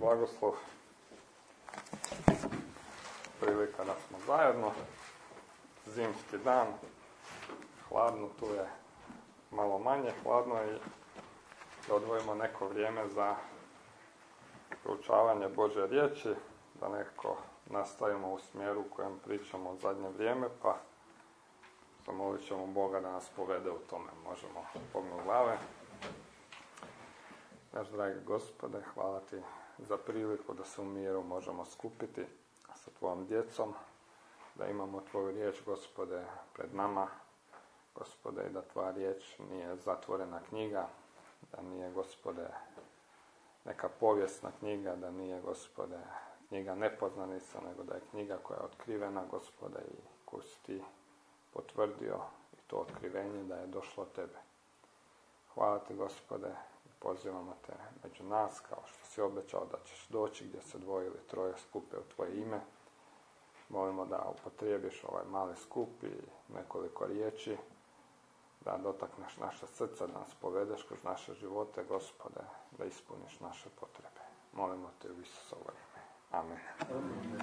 blagoslov. Prilika da smo zajedno. Zimski dan. Hladno, tu je malo manje hladno i da odvojimo neko vrijeme za proučavanje Božje riječi, da nekako nastavimo u smjeru u kojem pričamo u zadnje vrijeme, pa zamolit ćemo Boga da nas povede u tome. Možemo pognuti glave. Naš dragi Gospode, hvala Ti za priliku da se u miru možemo skupiti sa Tvojom djecom, da imamo Tvoju riječ, Gospode, pred nama, Gospode, i da Tvoja riječ nije zatvorena knjiga, da nije, Gospode, neka povijesna knjiga, da nije, Gospode, knjiga nepoznanica, nego da je knjiga koja je otkrivena, Gospode, i koju si Ti potvrdio, i to otkrivenje da je došlo od Tebe. Hvala Ti, Gospode, i pozivamo Te među nas, kao što si obećao da ćeš doći gdje se dvoje ili troje skupe u Tvoje ime. Molimo da upotrijebiš ovaj mali skup i nekoliko riječi, da dotakneš naša srca, da nas povedeš kroz naše živote, Gospode, da ispuniš naše potrebe. Molimo Te u Isusovo ime. Amen. Amen.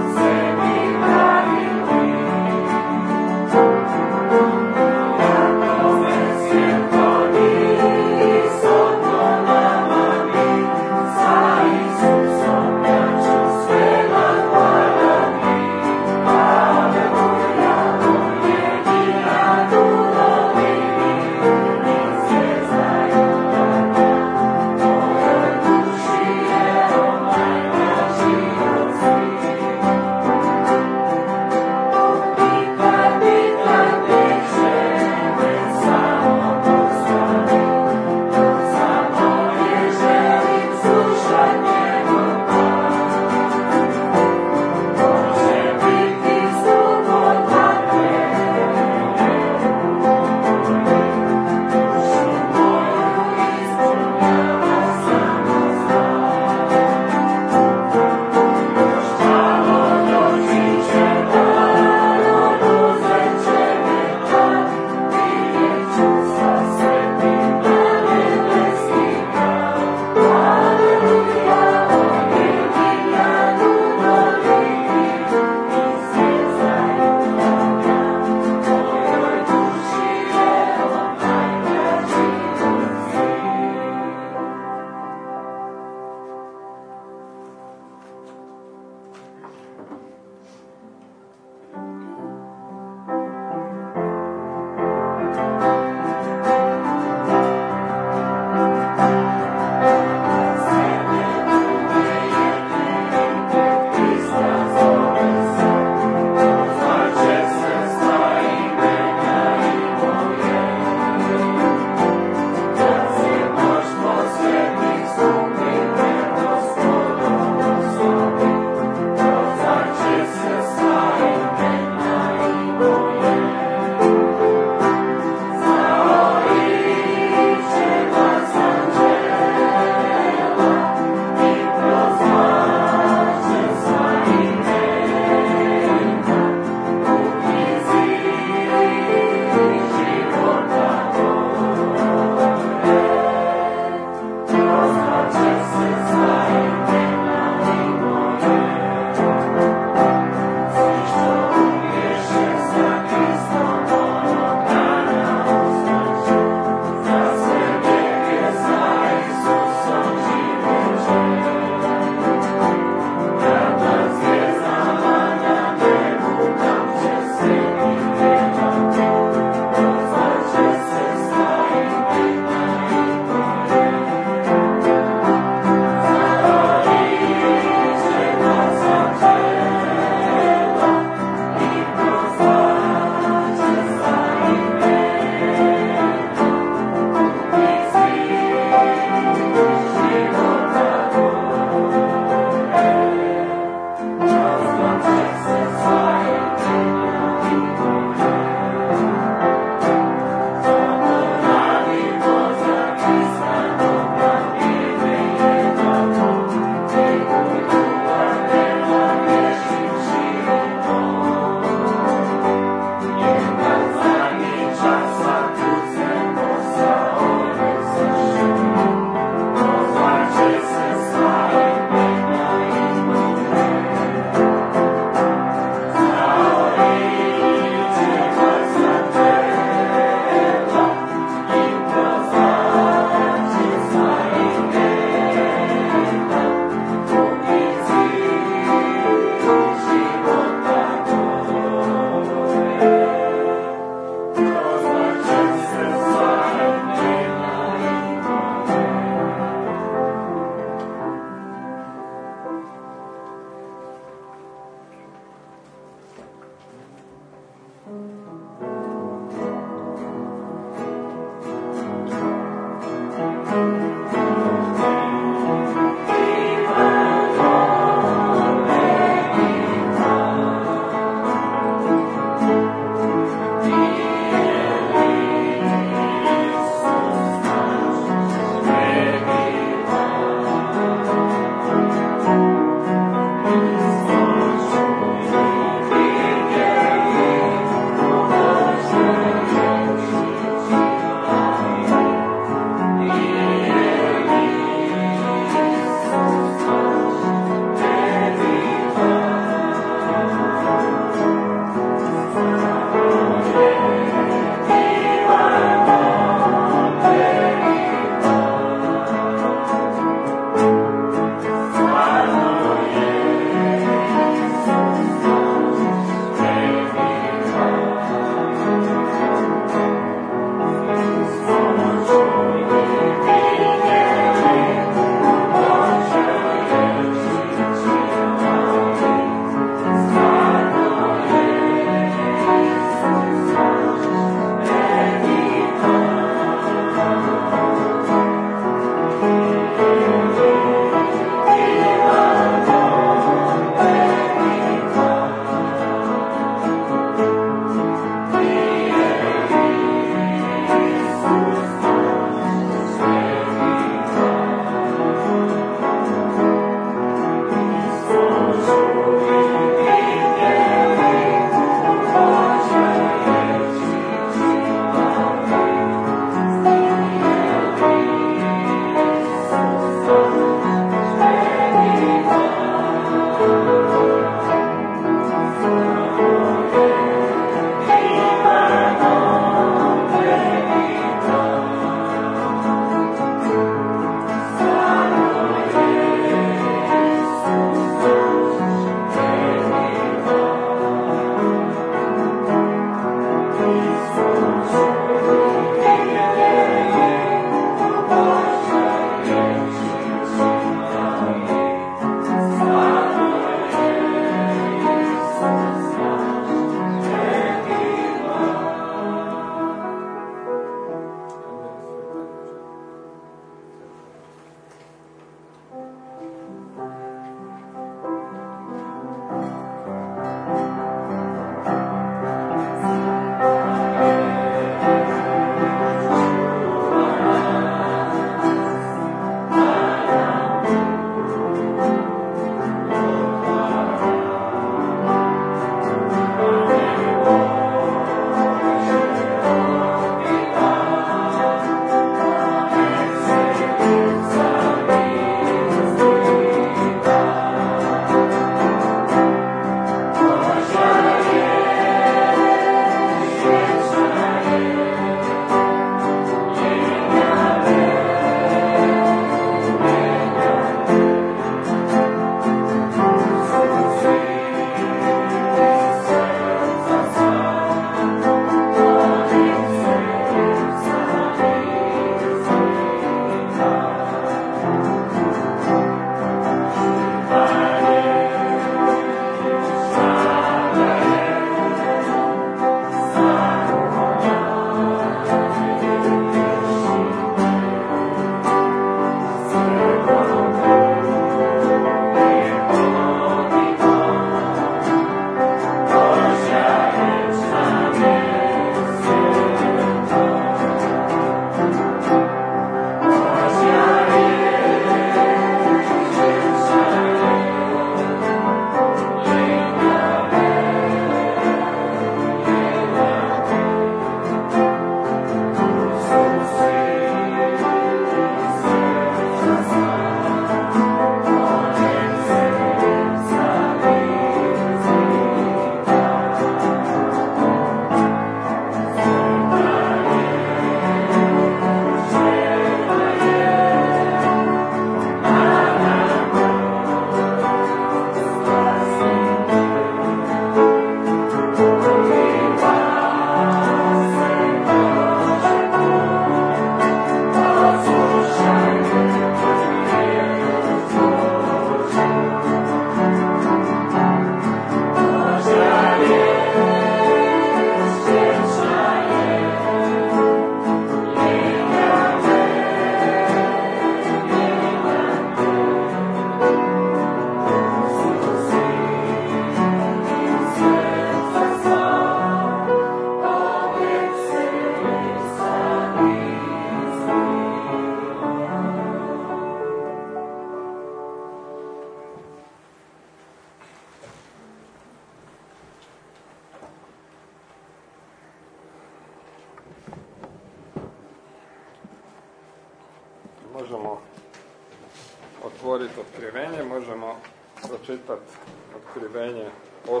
možemo otvoriti otkrivenje, možemo pročitati otkrivenje 8,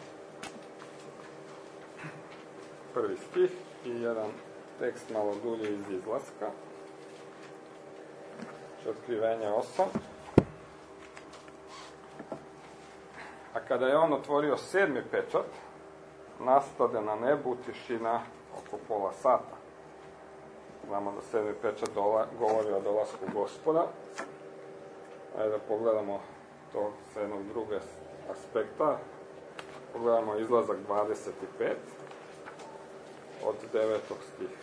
prvi stih i jedan tekst malo dulji iz izlaska. Otkrivenje 8. A kada je on otvorio 7. pečat, nastade na nebu tišina oko pola sata. Znamo da 7. pečat govori o dolasku Gospoda. Ajde da pogledamo to s jednog drugog aspekta. Pogledamo izlazak 25 od 9. stiha.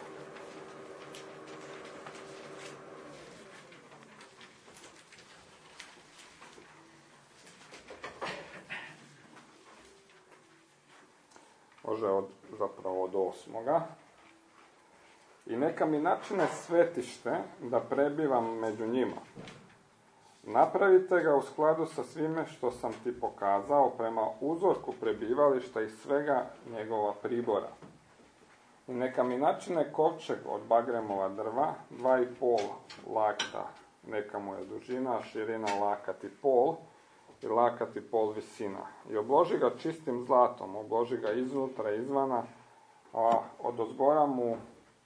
Može zapravo od 8. I neka mi načine svetište da prebivam među njima. Napravite ga u skladu sa svime što sam ti pokazao prema uzorku prebivališta i svega njegova pribora. I neka mi načine kovčeg od bagremova drva, 2,5 lakta, neka mu je dužina, širina lakat i pol, i lakat i pol visina. I obloži ga čistim zlatom, obloži ga iznutra i izvana, a odozgora mu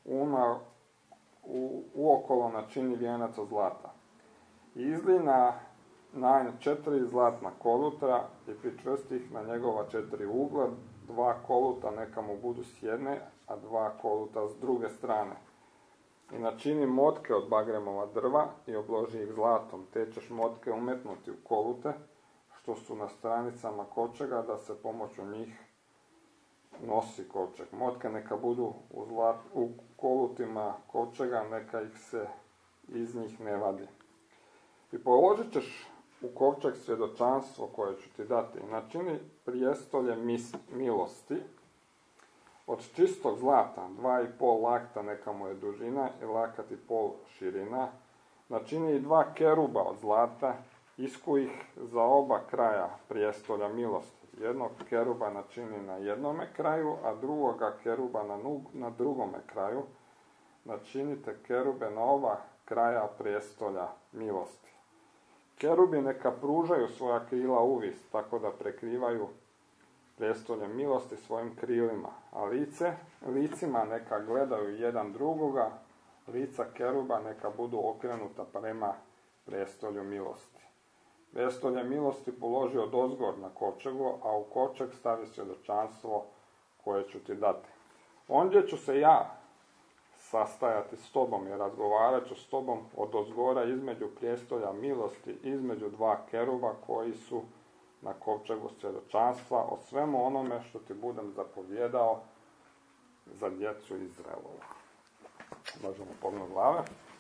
uokolo načini vijenac od zlata. I izli na 4 zlatna kolutra i pričvrsti ih na njegova 4 ugla, 2 koluta neka mu budu s jedne, a 2 koluta s druge strane. I načini motke od bagremova drva i obloži ih zlatom, te ćeš motke umetnuti u kolute, što su na stranicama kovčega, da se pomoću njih nosi kovčeg. Motke neka budu u kolutima kovčega, neka ih se iz njih ne vadi. I položit ćeš u kovčeg svjedočanstvo koje ću ti dati. Načini prijestolje milosti od čistog zlata, 2,5 lakta neka mu je dužina i lakat i pol širina. Načini i 2 keruba od zlata, isku ih za oba kraja prijestolja milosti. Jednog keruba načini na jednome kraju, a drugoga keruba na drugome kraju. Načinite kerube na oba kraja prijestolja milosti. Kerubi neka pružaju svoja krila uvis, tako da prekrivaju prijestolje milosti svojim krilima, a licima neka gledaju jedan drugoga, lica keruba neka budu okrenuta prema prijestolju milosti. Prijestolje milosti položi odozgor na kovčegu, a u kovčeg stavi svjedočanstvo koje ću ti dati. Ondje ću se ja sastajati s tobom i razgovarat ću s tobom odozgora između prijestolja milosti, između 2 keruba koji su na kovčegu svjedočanstva o svemu onome što ti budem zapovjedao za djecu Izraelovu. Možemo pognuti glave.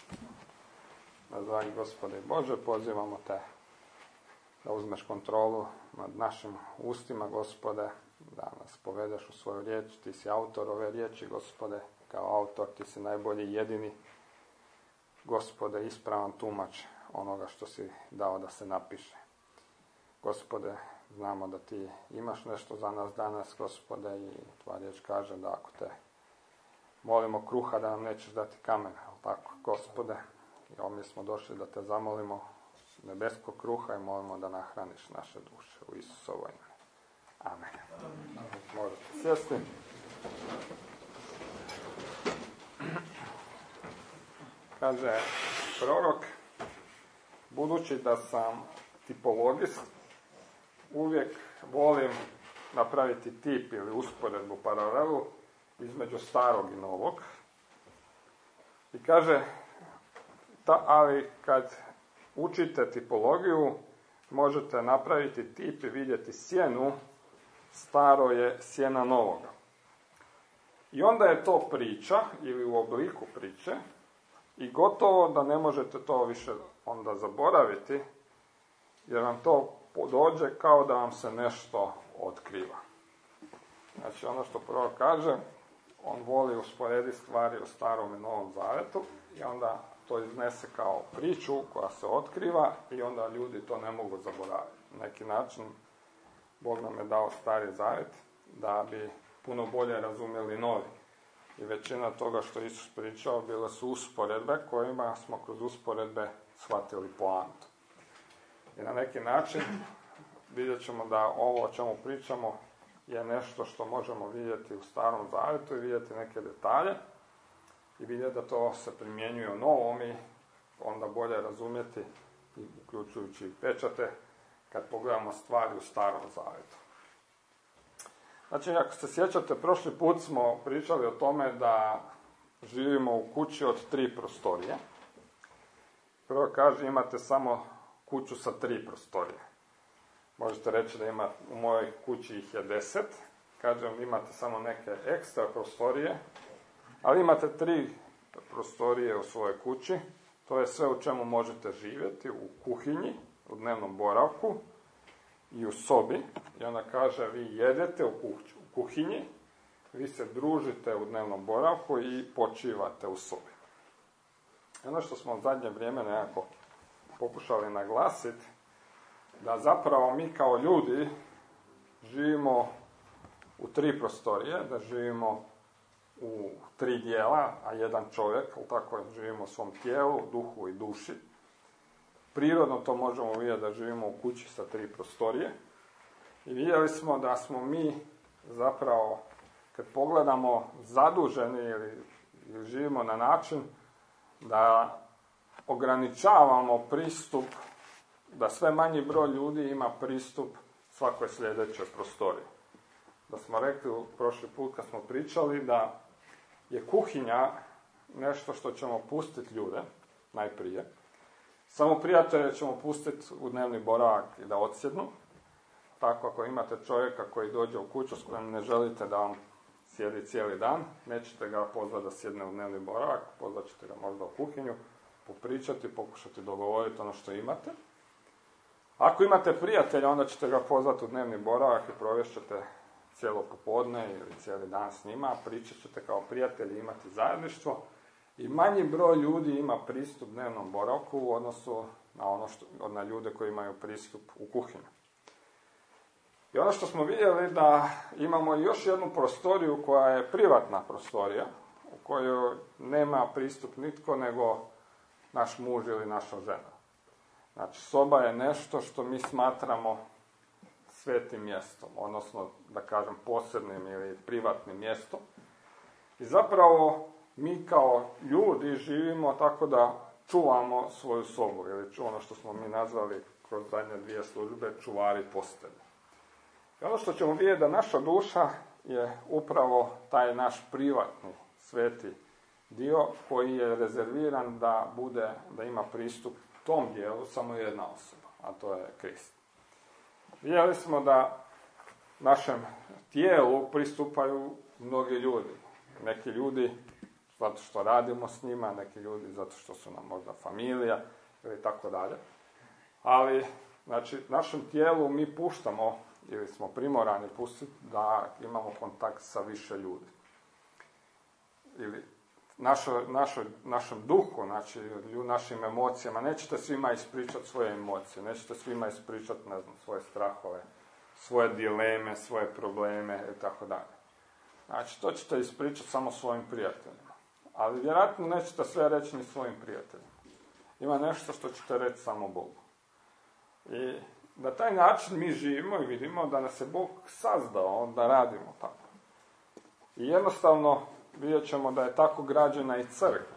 Dragi Gospode i Bože, pozivamo te da uzmeš kontrolu nad našim ustima, Gospode, da nas povedeš u svoju riječ. Ti si autor ove riječi, Gospode, kao autor ti si najbolji, jedini, Gospode, ispravan tumač onoga što si dao da se napiše. Gospode, znamo da ti imaš nešto za nas danas, Gospode, i tvoja riječ kaže da ako te molimo kruha, da nam nećeš dati kamen, ali tako, Gospode, i ovdje smo došli da te zamolimo nebeskog kruha i molimo da nahraniš naše duše u Isusovo ime. Amen. Možete sjesti. Kaže prorok, budući da sam tipologist, uvijek volim napraviti tip ili usporedbu, paralelu između starog i novog. I kaže, ali kad učite tipologiju, možete napraviti tip i vidjeti sjenu, staro je sjena novoga. I onda je to priča, ili u obliku priče, i gotovo da ne možete to više onda zaboraviti, jer vam to dođe kao da vam se nešto otkriva. Znači, ono što prvo kaže, on voli usporediti stvari u Starom i Novom Zavetu i onda to iznese kao priču koja se otkriva i onda ljudi to ne mogu zaboraviti. Na neki način Bog nam je dao Stari Zavet da bi puno bolje razumjeli Novi. i većina toga što je Isus pričao bile su usporedbe kojima smo kroz usporedbe shvatili poantu. I na neki način vidjet ćemo da ovo o čemu pričamo je nešto što možemo vidjeti u Starom Zavjetu i vidjeti neke detalje i vidjeti da to se primjenjuje u Novom i onda bolje razumjeti, uključujući i pečate, kad pogledamo stvari u Starom Zavjetu. Znači, ako se sjećate, prošli put smo pričali o tome da živimo u kući od 3 prostorije. Prvo kaže, imate samo kuću sa 3 prostorije. Možete reći da ima, u mojoj kući ih je 10. Kažem, imate samo neke ekstra prostorije, ali imate 3 prostorije u svojoj kući. To je sve u čemu možete živjeti, u kuhinji, u dnevnom boravku i u sobi. I onda kaže, vi jedete u kuhinji, vi se družite u dnevnom boravku i počivate u sobi. Ono što smo u zadnje vrijeme nekako pokušali naglasiti, da zapravo mi kao ljudi živimo u 3 prostorije, da živimo u 3 dijela, a jedan čovjek, ali tako živimo u svom tijelu, duhu i duši. Prirodno to možemo vidjeti da živimo u kući sa 3 prostorije. I vidjeli smo da smo mi zapravo, kad pogledamo, zaduženi ili živimo na način da ograničavamo pristup, da sve manji broj ljudi ima pristup svakoj sljedećoj prostoriji. Da smo rekli prošli put kad smo pričali da je kuhinja nešto što ćemo pustiti ljude, najprije. Samo prijatelje ćemo pustiti u dnevni boravak i da odsjednu. Tako ako imate čovjeka koji dođe u kuću s kojim ne želite da vam sjedi cijeli dan, nećete ga pozvati da sjedne u dnevni boravak, pozvat ćete ga možda u kuhinju, popričati, pokušati dogovoriti ono što imate. Ako imate prijatelja, onda ćete ga pozvati u dnevni boravak i provješćete cijelo popodne ili cijeli dan s njima, pričat ćete kao prijatelji, imati zajedništvo i manji broj ljudi ima pristup dnevnom boravku u odnosu na ljude koji imaju pristup u kuhinju. I ono što smo vidjeli da imamo još jednu prostoriju koja je privatna prostorija, u kojoj nema pristup nitko nego naš muž ili naša žena. Znači, soba je nešto što mi smatramo svetim mjestom, odnosno, da kažem, posebnim ili privatnim mjestom. I zapravo mi kao ljudi živimo tako da čuvamo svoju sobu, ili ono što smo mi nazvali kroz zadnje 2 službe, čuvari postelje. I ono što ćemo vidjeti da naša duša je upravo taj naš privatni, sveti dio koji je rezerviran da ima pristup tom dijelu samo jedna osoba, a to je Krist. Vidjeli smo da našem tijelu pristupaju mnogi ljudi. Neki ljudi zato što radimo s njima, neki ljudi zato što su nam možda familija ili tako dalje. Ali, znači, našem tijelu mi puštamo ili smo primorani pustiti da imamo kontakt sa više ljudi. Ili našem duhu, znači našim emocijama, nećete svima ispričati svoje emocije, nećete svima ispričati, ne znam, svoje strahove, svoje dileme, svoje probleme i tako dalje. Znači, to ćete ispričati samo svojim prijateljima. Ali vjerojatno nećete sve reći ni svojim prijateljima. Ima nešto što ćete reći samo Bogu. I na taj način mi živimo i vidimo da nas je Bog sazdao da radimo tako. I jednostavno vidjet ćemo da je tako građena i crkva.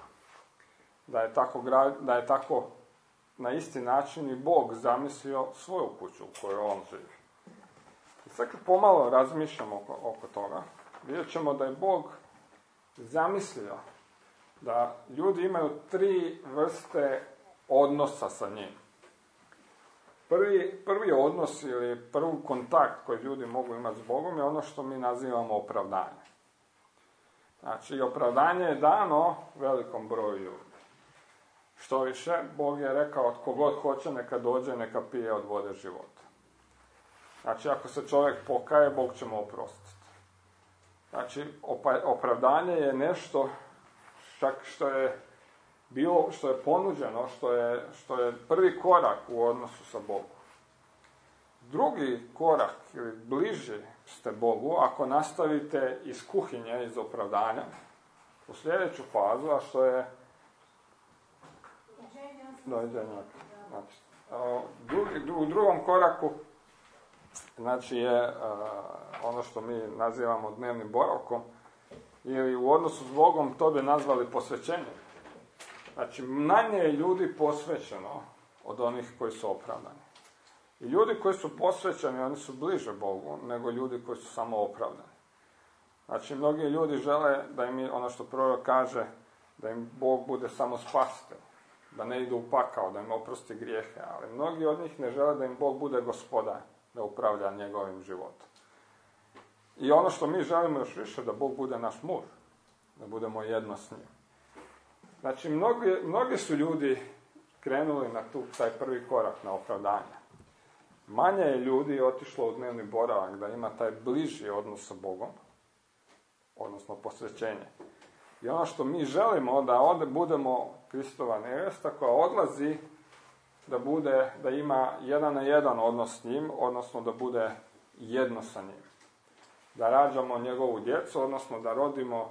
Da je tako na isti način i Bog zamislio svoju kuću u kojoj on živi. I sad kad pomalo razmišljamo oko toga, vidjet ćemo da je Bog zamislio da ljudi imaju 3 vrste odnosa sa njim. Prvi odnos ili prvi kontakt koji ljudi mogu imati s Bogom je ono što mi nazivamo opravdanje. Znači, opravdanje je dano velikom broju ljudi. Što više, Bog je rekao, tko god hoće, neka dođe, neka pije od vode života. Znači, ako se čovjek pokaje, Bog će mu oprostiti. Znači, opravdanje je nešto čak što je ponuđeno, što je prvi korak u odnosu sa Bogom. Drugi korak, ili bliži ste Bogu, ako nastavite iz kuhinje, iz opravdanja, u sljedeću fazu, a što je dođenje. Znači, u drugom koraku znači je ono što mi nazivamo dnevnim boravkom, ili u odnosu s Bogom to bi nazvali posvećenjem. Znači, manje je ljudi posvećeno od onih koji su opravdani. I ljudi koji su posvećeni, oni su bliže Bogu nego ljudi koji su samo opravdani. Znači, mnogi ljudi žele da im, ono što prorok kaže, da im Bog bude samo spasitelj, da ne idu u pakao, da im oprosti grijehe, ali mnogi od njih ne žele da im Bog bude gospodar, da upravlja njegovim životom. I ono što mi želimo još više, da Bog bude naš muž, da budemo jedno s njim. Znači, mnogi su ljudi krenuli na taj prvi korak, na opravdanje. Manje je ljudi otišlo u dnevni boravak, da ima taj bliži odnos sa Bogom, odnosno posvećenje. I ono što mi želimo, da ovdje budemo Kristova nevjesta koja odlazi, da ima 1 na 1 odnos s njim, odnosno da bude jedno sa njim. Da rađamo njegovu djecu, odnosno da rodimo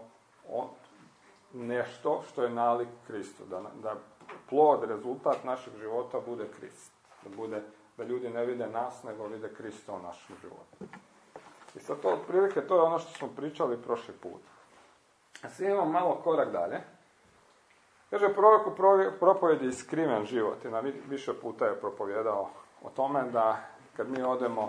nešto što je nalik Kristu. Da plod, rezultat našeg života bude Krist. Da ljudi ne vide nas, nego vide Krista u našem životu. I sad to otprilike, to je ono što smo pričali prošli put. A sad imamo malo korak dalje. Kaže, prorok u propovjedi skriven život. I na više puta je propovjedao o tome da kad mi odemo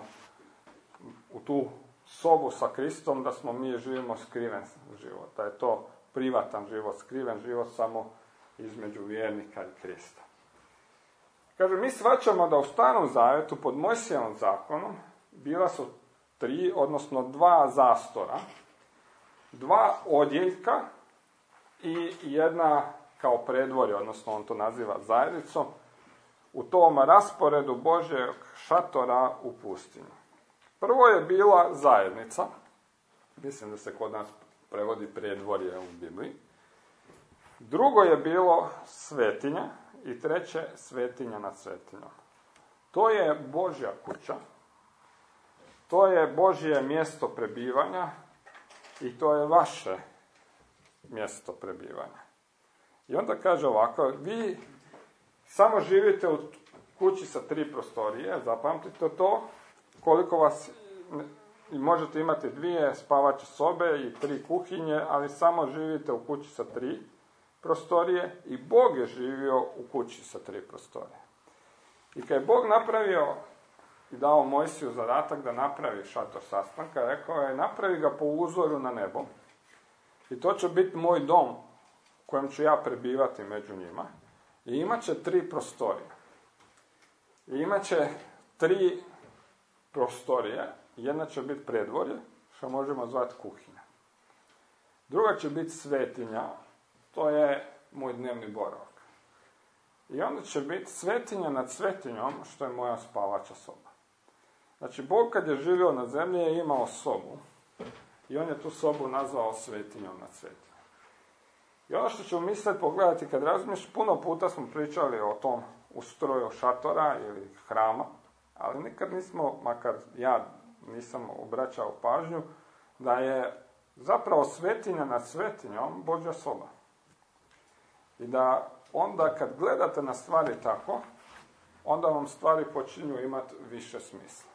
u tu sobu sa Kristom, da mi živimo skriven život. Da je to privatan život, skriven život samo između vjernika i Krista. Kaže, mi shvaćamo da u Starom Zavjetu pod Mojsijevom zakonom bila su 3, odnosno 2 zastora, 2 odjeljka i jedna kao predvorje, odnosno on to naziva zajednicom, u tom rasporedu Božjeg šatora u pustinji. Prvo je bila zajednica, mislim da se kod nas prevodi predvorje u Bibliji. Drugo je bilo svetinja i treće svetinja nad svetinjom. To je Božja kuća, to je Božje mjesto prebivanja i to je vaše mjesto prebivanja. I onda kaže ovako, vi samo živite u kući sa 3 prostorije, zapamtite to, koliko vas, možete imati 2 spavače sobe i 3 kuhinje, ali samo živite u kući sa 3 prostorije i Bog je živio u kući sa 3 prostorije. I kad je Bog napravio i dao Mojsiju zadatak da napravi šator sastanka, rekao je, napravi ga po uzoru na nebo i to će biti moj dom u kojem ću ja prebivati među njima i imat će 3 prostorije. I imat će 3 prostorije, jedna će biti predvorje, što možemo zvati kuhinja. Druga će biti svetinja, to je moj dnevni boravak. I onda će biti svetinja nad svetinjom, što je moja spavača soba. Znači, Bog kad je živio na zemlji je imao sobu i on je tu sobu nazvao svetinjom nad svetinjom. I ono što ćemo misliti, pogledati kad razmišljamo, puno puta smo pričali o tom ustroju šatora ili hrama, ali nikad nismo, makar ja nisam obraćao pažnju, da je zapravo svetinja nad svetinjom Božja soba. I da onda kad gledate na stvari tako, onda vam stvari počinju imati više smisla.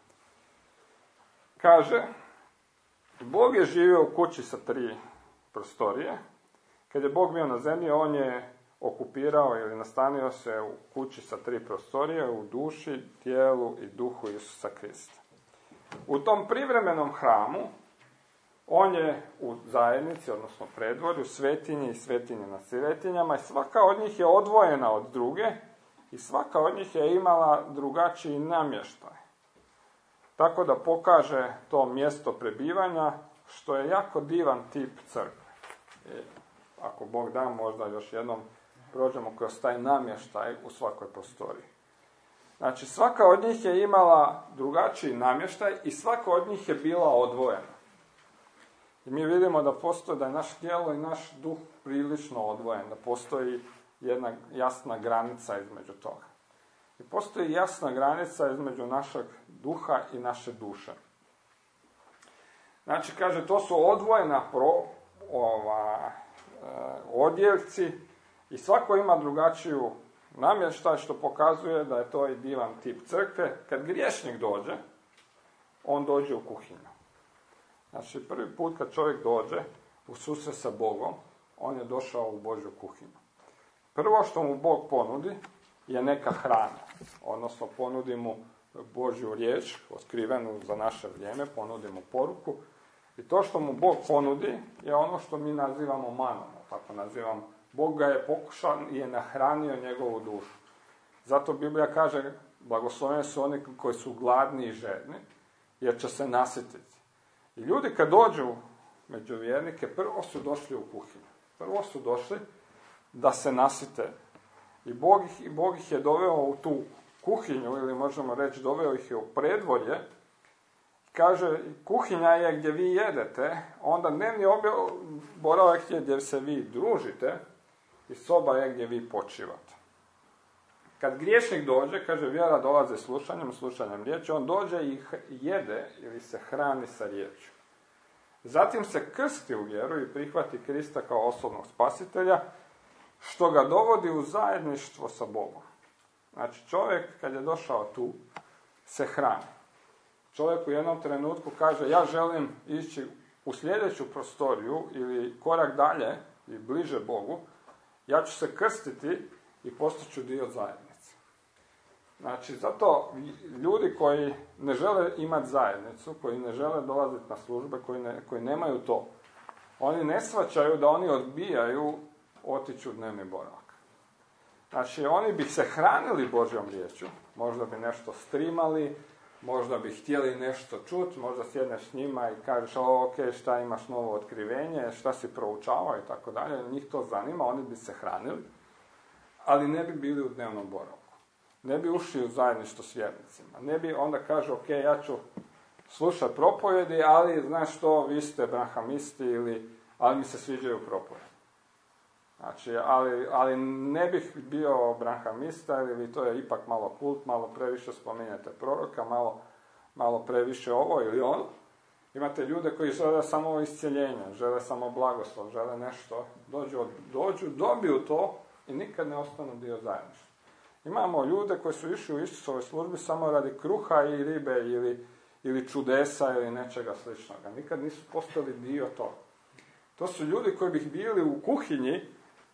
Kaže, Bog je živio u kući sa 3 prostorije. Kad je Bog bio na zemlji, on je okupirao ili nastanio se u kući sa 3 prostorije, u duši, tijelu i duhu Isusa Krista. U tom privremenom hramu, on je u zajednici, odnosno predvorju, svetinji i svetinje nad svetinjama i svaka od njih je odvojena od druge i svaka od njih je imala drugačiji namještaj. Tako da pokaže to mjesto prebivanja, što je jako divan tip crkve. Ako Bog da, možda još jednom prođemo kroz taj namještaj u svakoj prostoriji. Znači, svaka od njih je imala drugačiji namještaj i svaka od njih je bila odvojena. I mi vidimo da postoji, da je naš tijelo i naš duh prilično odvojen, da postoji jedna jasna granica između toga. I postoji jasna granica između našeg duha i naše duše. Znači, kaže, to su odvojena odjeljci i svako ima drugačiju namještaj, što pokazuje da je to i divan tip crkve. Kad griješnik dođe, on dođe u kuhinju. Znači, prvi put kad čovjek dođe u susret sa Bogom, on je došao u Božju kuhinju. Prvo što mu Bog ponudi je neka hrana, odnosno ponudi mu Božju riječ, otkrivenu za naše vrijeme, ponudi mu poruku. I to što mu Bog ponudi je ono što mi nazivamo manom, tako nazivamo. Bog ga je pokušao i je nahranio njegovu dušu. Zato Biblija kaže, blagosloveni su oni koji su gladni i žedni, jer će se nasititi. I ljudi kad dođu među vjernike, prvo su došli u kuhinju. Prvo su došli da se nasite. I Bog ih je doveo u tu kuhinju, ili možemo reći doveo ih je u predvorje. Kaže, kuhinja je gdje vi jedete, onda dnevni boravak je gdje se vi družite i soba je gdje vi počivate. Kad griješnik dođe, kaže, vjera dolaze slušanjem riječi, on dođe i jede ili se hrani sa riječju. Zatim se krsti u vjeru i prihvati Krista kao osobnog spasitelja, što ga dovodi u zajedništvo sa Bogom. Znači, čovjek kad je došao tu, se hrani. Čovjek u jednom trenutku kaže, ja želim ići u sljedeću prostoriju ili korak dalje i bliže Bogu, ja ću se krstiti i postaću dio zajednice. Znači, zato ljudi koji ne žele imati zajednicu, koji ne žele dolaziti na službe, koji nemaju to, oni ne shvaćaju da oni odbijaju otići u dnevni boravak. Znači, oni bi se hranili Božjom riječju, možda bi nešto streamali, možda bi htjeli nešto čuti, možda sjedneš s njima i kažeš, ok, šta imaš novo otkrivenje, šta si proučavao i tako dalje, njih to zanima, oni bi se hranili, ali ne bi bili u dnevnom boravku. Ne bi ušli u zajedništvo s vjernicima. Ne bi onda kaže, ok, ja ću slušati propovjedi, ali znaš što, vi ste brahamisti, ali mi se sviđaju propovjedi. Znači, ali ne bih bio brahamista, ili to je ipak malo kult, malo previše spominjate proroka, malo previše ovo ili ono. Imate ljude koji žele samo iscjeljenje, žele samo blagoslov, žele nešto, dođu, dobiju to i nikad ne ostanu dio zajedništva. Imamo ljude koji su išli u Isusovoj službi samo radi kruha i ribe ili čudesa ili nečega sličnoga. Nikad nisu postali dio toga. To su ljudi koji bi bili u kuhinji,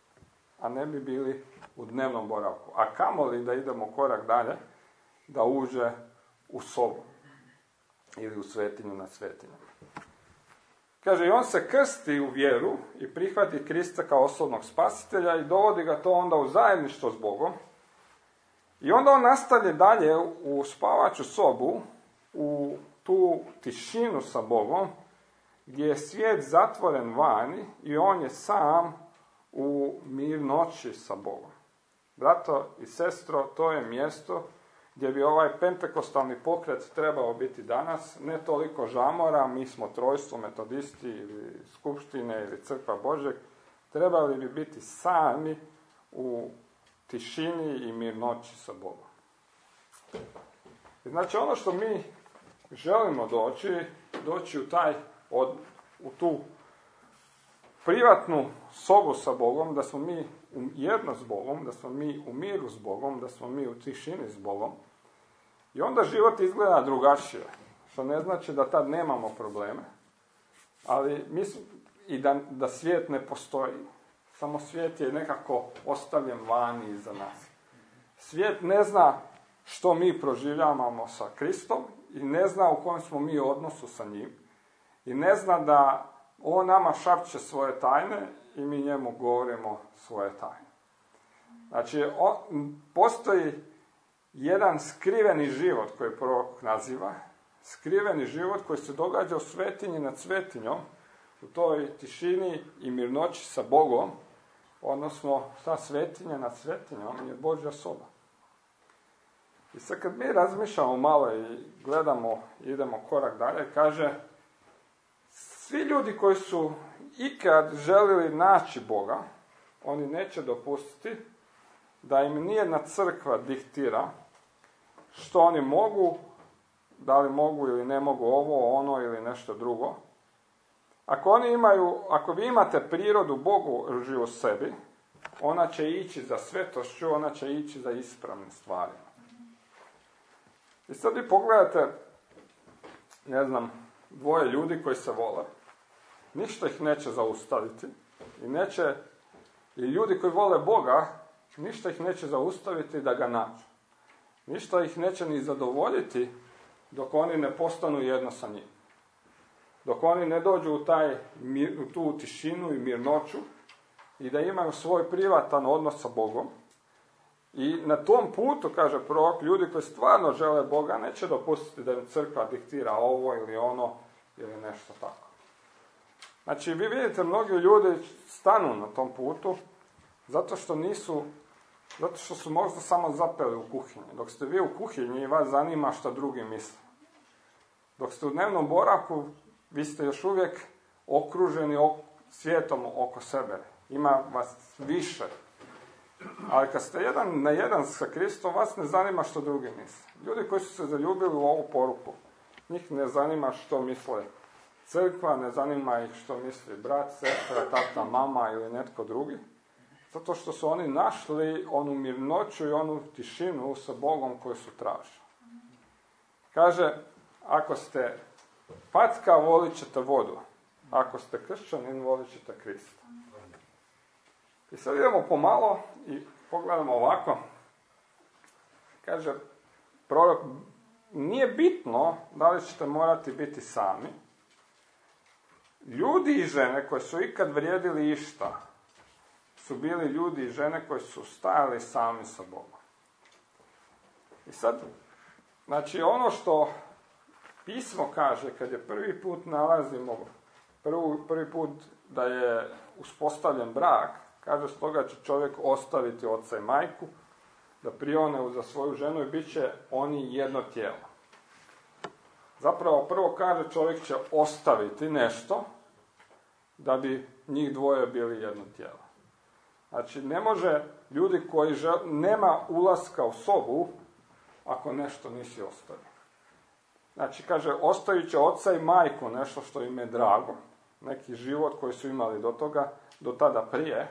a ne bi bili u dnevnom boravku. A kamoli da idemo korak dalje, da uđe u sobu ili u svetinju nad svetinjama. Kaže, i on se krsti u vjeru i prihvati Krista kao osobnog spasitelja i dovodi ga to onda u zajedništvo s Bogom. I onda on nastavlja dalje u spavaću sobu, u tu tišinu sa Bogom, gdje je svijet zatvoren vani i on je sam u mirnoći sa Bogom. Brato i sestro, to je mjesto gdje bi ovaj pentekostalni pokret trebao biti danas, ne toliko žamora, mi smo trojstvo, metodisti ili skupštine ili crkva Božeg, trebali bi biti sami u tišini i mirnoći sa Bogom. Znači ono što mi želimo doći u tu privatnu sobu sa Bogom, da smo mi jedno s Bogom, da smo mi u miru s Bogom, da smo mi u tišini s Bogom. I onda život izgleda drugačije, što ne znači da tad nemamo probleme, ali mislim i da svijet ne postoji. Samo svijet je nekako ostavljen vani iza nas. Svijet ne zna što mi proživljavamo sa Kristom i ne zna u kojem smo mi odnosu sa njim. I ne zna da on nama šapće svoje tajne i mi njemu govorimo svoje tajne. Znači, postoji jedan skriveni život koji prorok naziva, skriveni život koji se događa u svetinji nad svetinjom, u toj tišini i mirnoći sa Bogom, odnosno ta svetinja nad svetinjom je Božja soba. I sad kad mi razmišljamo malo i gledamo, idemo korak dalje, kaže, svi ljudi koji su ikad želili naći Boga, oni neće dopustiti da im nijedna crkva diktira što oni mogu, da li mogu ili ne mogu ovo, ono ili nešto drugo. Ako vi imate prirodu Božju u sebi, ona će ići za svetošću, ona će ići za ispravnim stvarima. I sad vi pogledate, dvoje ljudi koji se vole. Ništa ih neće zaustaviti. I ljudi koji vole Boga, ništa ih neće zaustaviti da ga nađu. Ništa ih neće ni zadovoljiti dok oni ne postanu jedno sa njim. Dok oni ne dođu u tu tišinu i mirnoću i da imaju svoj privatan odnos sa Bogom. I na tom putu, kaže prorok, ljudi koji stvarno žele Boga neće dopustiti da im crkva diktira ovo ili ono ili nešto tako. Znači, vi vidite, mnogi ljudi stanu na tom putu zato što su možda samo zapeli u kuhinji. Dok ste vi u kuhinji i vas zanima što drugi misle. Dok ste u dnevnom boravku, vi ste još uvijek okruženi svijetom oko sebe. Ima vas više. Ali kad ste jedan na jedan sa Kristom, vas ne zanima što drugi misle. Ljudi koji su se zaljubili u ovu poruku, njih ne zanima što misle crkva, ne zanima ih što misli brat, sestra, tata, mama ili netko drugi. Zato što su oni našli onu mirnoću i onu tišinu sa Bogom koju su tražili. Kaže, ako ste packa, volit ćete vodu. Ako ste kršćanin, volit ćete Krista. I sad idemo pomalo i pogledamo ovako. Kaže, prorok, nije bitno da li ćete morati biti sami. Ljudi i žene koji su ikad vrijedili išta, su bili ljudi i žene koji su stajali sami sa Bogom. I sad, znači ono što pismo kaže, kad je prvi put nalazimo, prvi put da je uspostavljen brak, kaže, stoga će čovjek ostaviti oca i majku, da prione za svoju ženu i bit će oni jedno tijelo. Zapravo, prvo kaže, čovjek će ostaviti nešto, da bi njih dvoje bili jedno tijelo. Znači, ne može ljudi koji nema ulaska u sobu, ako nešto nisi ostavio. Znači, kaže, ostavit će oca i majku, nešto što im je drago, neki život koji su imali do tada prije,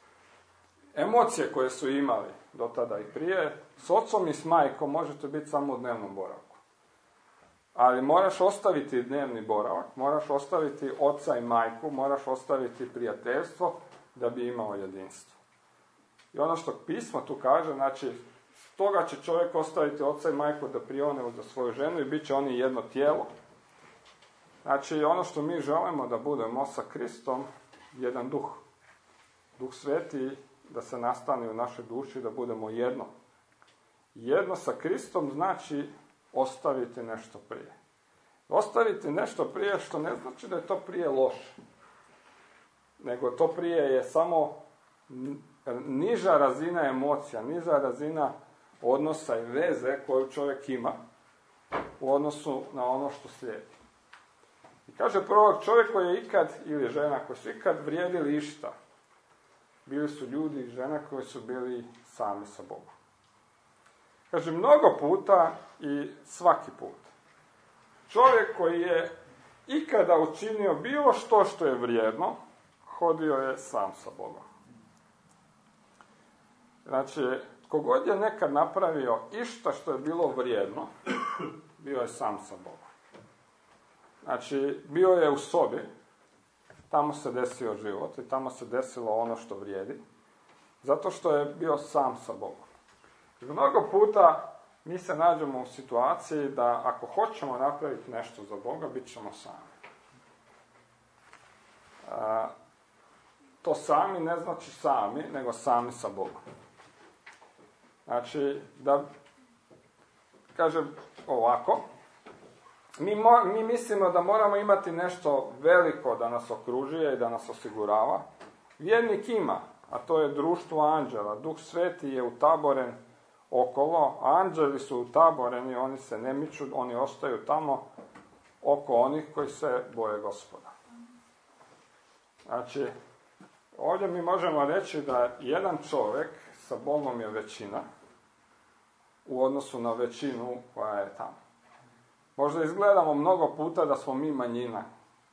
emocije koje su imali do tada i prije, s ocom i s majkom možete biti samo u dnevnom boravku. Ali moraš ostaviti dnevni boravak, moraš ostaviti oca i majku, moraš ostaviti prijateljstvo da bi imao jedinstvo. I ono što pismo tu kaže, znači, stoga će čovjek ostaviti oca i majku da prione za svoju ženu i bit će oni jedno tijelo. Znači, ono što mi želimo da budemo sa Kristom, jedan duh. Duh Sveti da se nastane u našoj duši, da budemo jedno. Jedno sa Kristom znači ostaviti nešto prije. Ostaviti nešto prije što ne znači da je to prije loše. Nego to prije je samo niža razina emocija, niža razina odnosa i veze koju čovjek ima u odnosu na ono što slijedi. I kaže prorok, čovjek koji je ikad, ili žena koji su ikad vrijedili išta, bili su ljudi i žene koji su bili sami sa Bogom. Kaže, mnogo puta i svaki put. Čovjek koji je ikada učinio bilo što je vrijedno, hodio je sam sa Bogom. Znači, kogod je nekad napravio išta što je bilo vrijedno, bio je sam sa Bogom. Znači, bio je u sobi, tamo se desio život i tamo se desilo ono što vrijedi, zato što je bio sam sa Bogom. I mnogo puta mi se nađemo u situaciji da ako hoćemo napraviti nešto za Boga, bit ćemo sami. To sami ne znači sami, nego sami sa Bogom. Znači, da kažem ovako, mi mislimo da moramo imati nešto veliko da nas okružuje i da nas osigurava. Vjernik ima, a to je društvo anđela. Duh Sveti je utaboren okolo, anđeli su utaboreni, oni se ne miču, oni ostaju tamo oko onih koji se boje Gospoda. Znači, ovdje mi možemo reći da jedan čovjek sa Bogom je većina u odnosu na većinu koja je tamo. Možda izgledamo mnogo puta da smo mi manjina.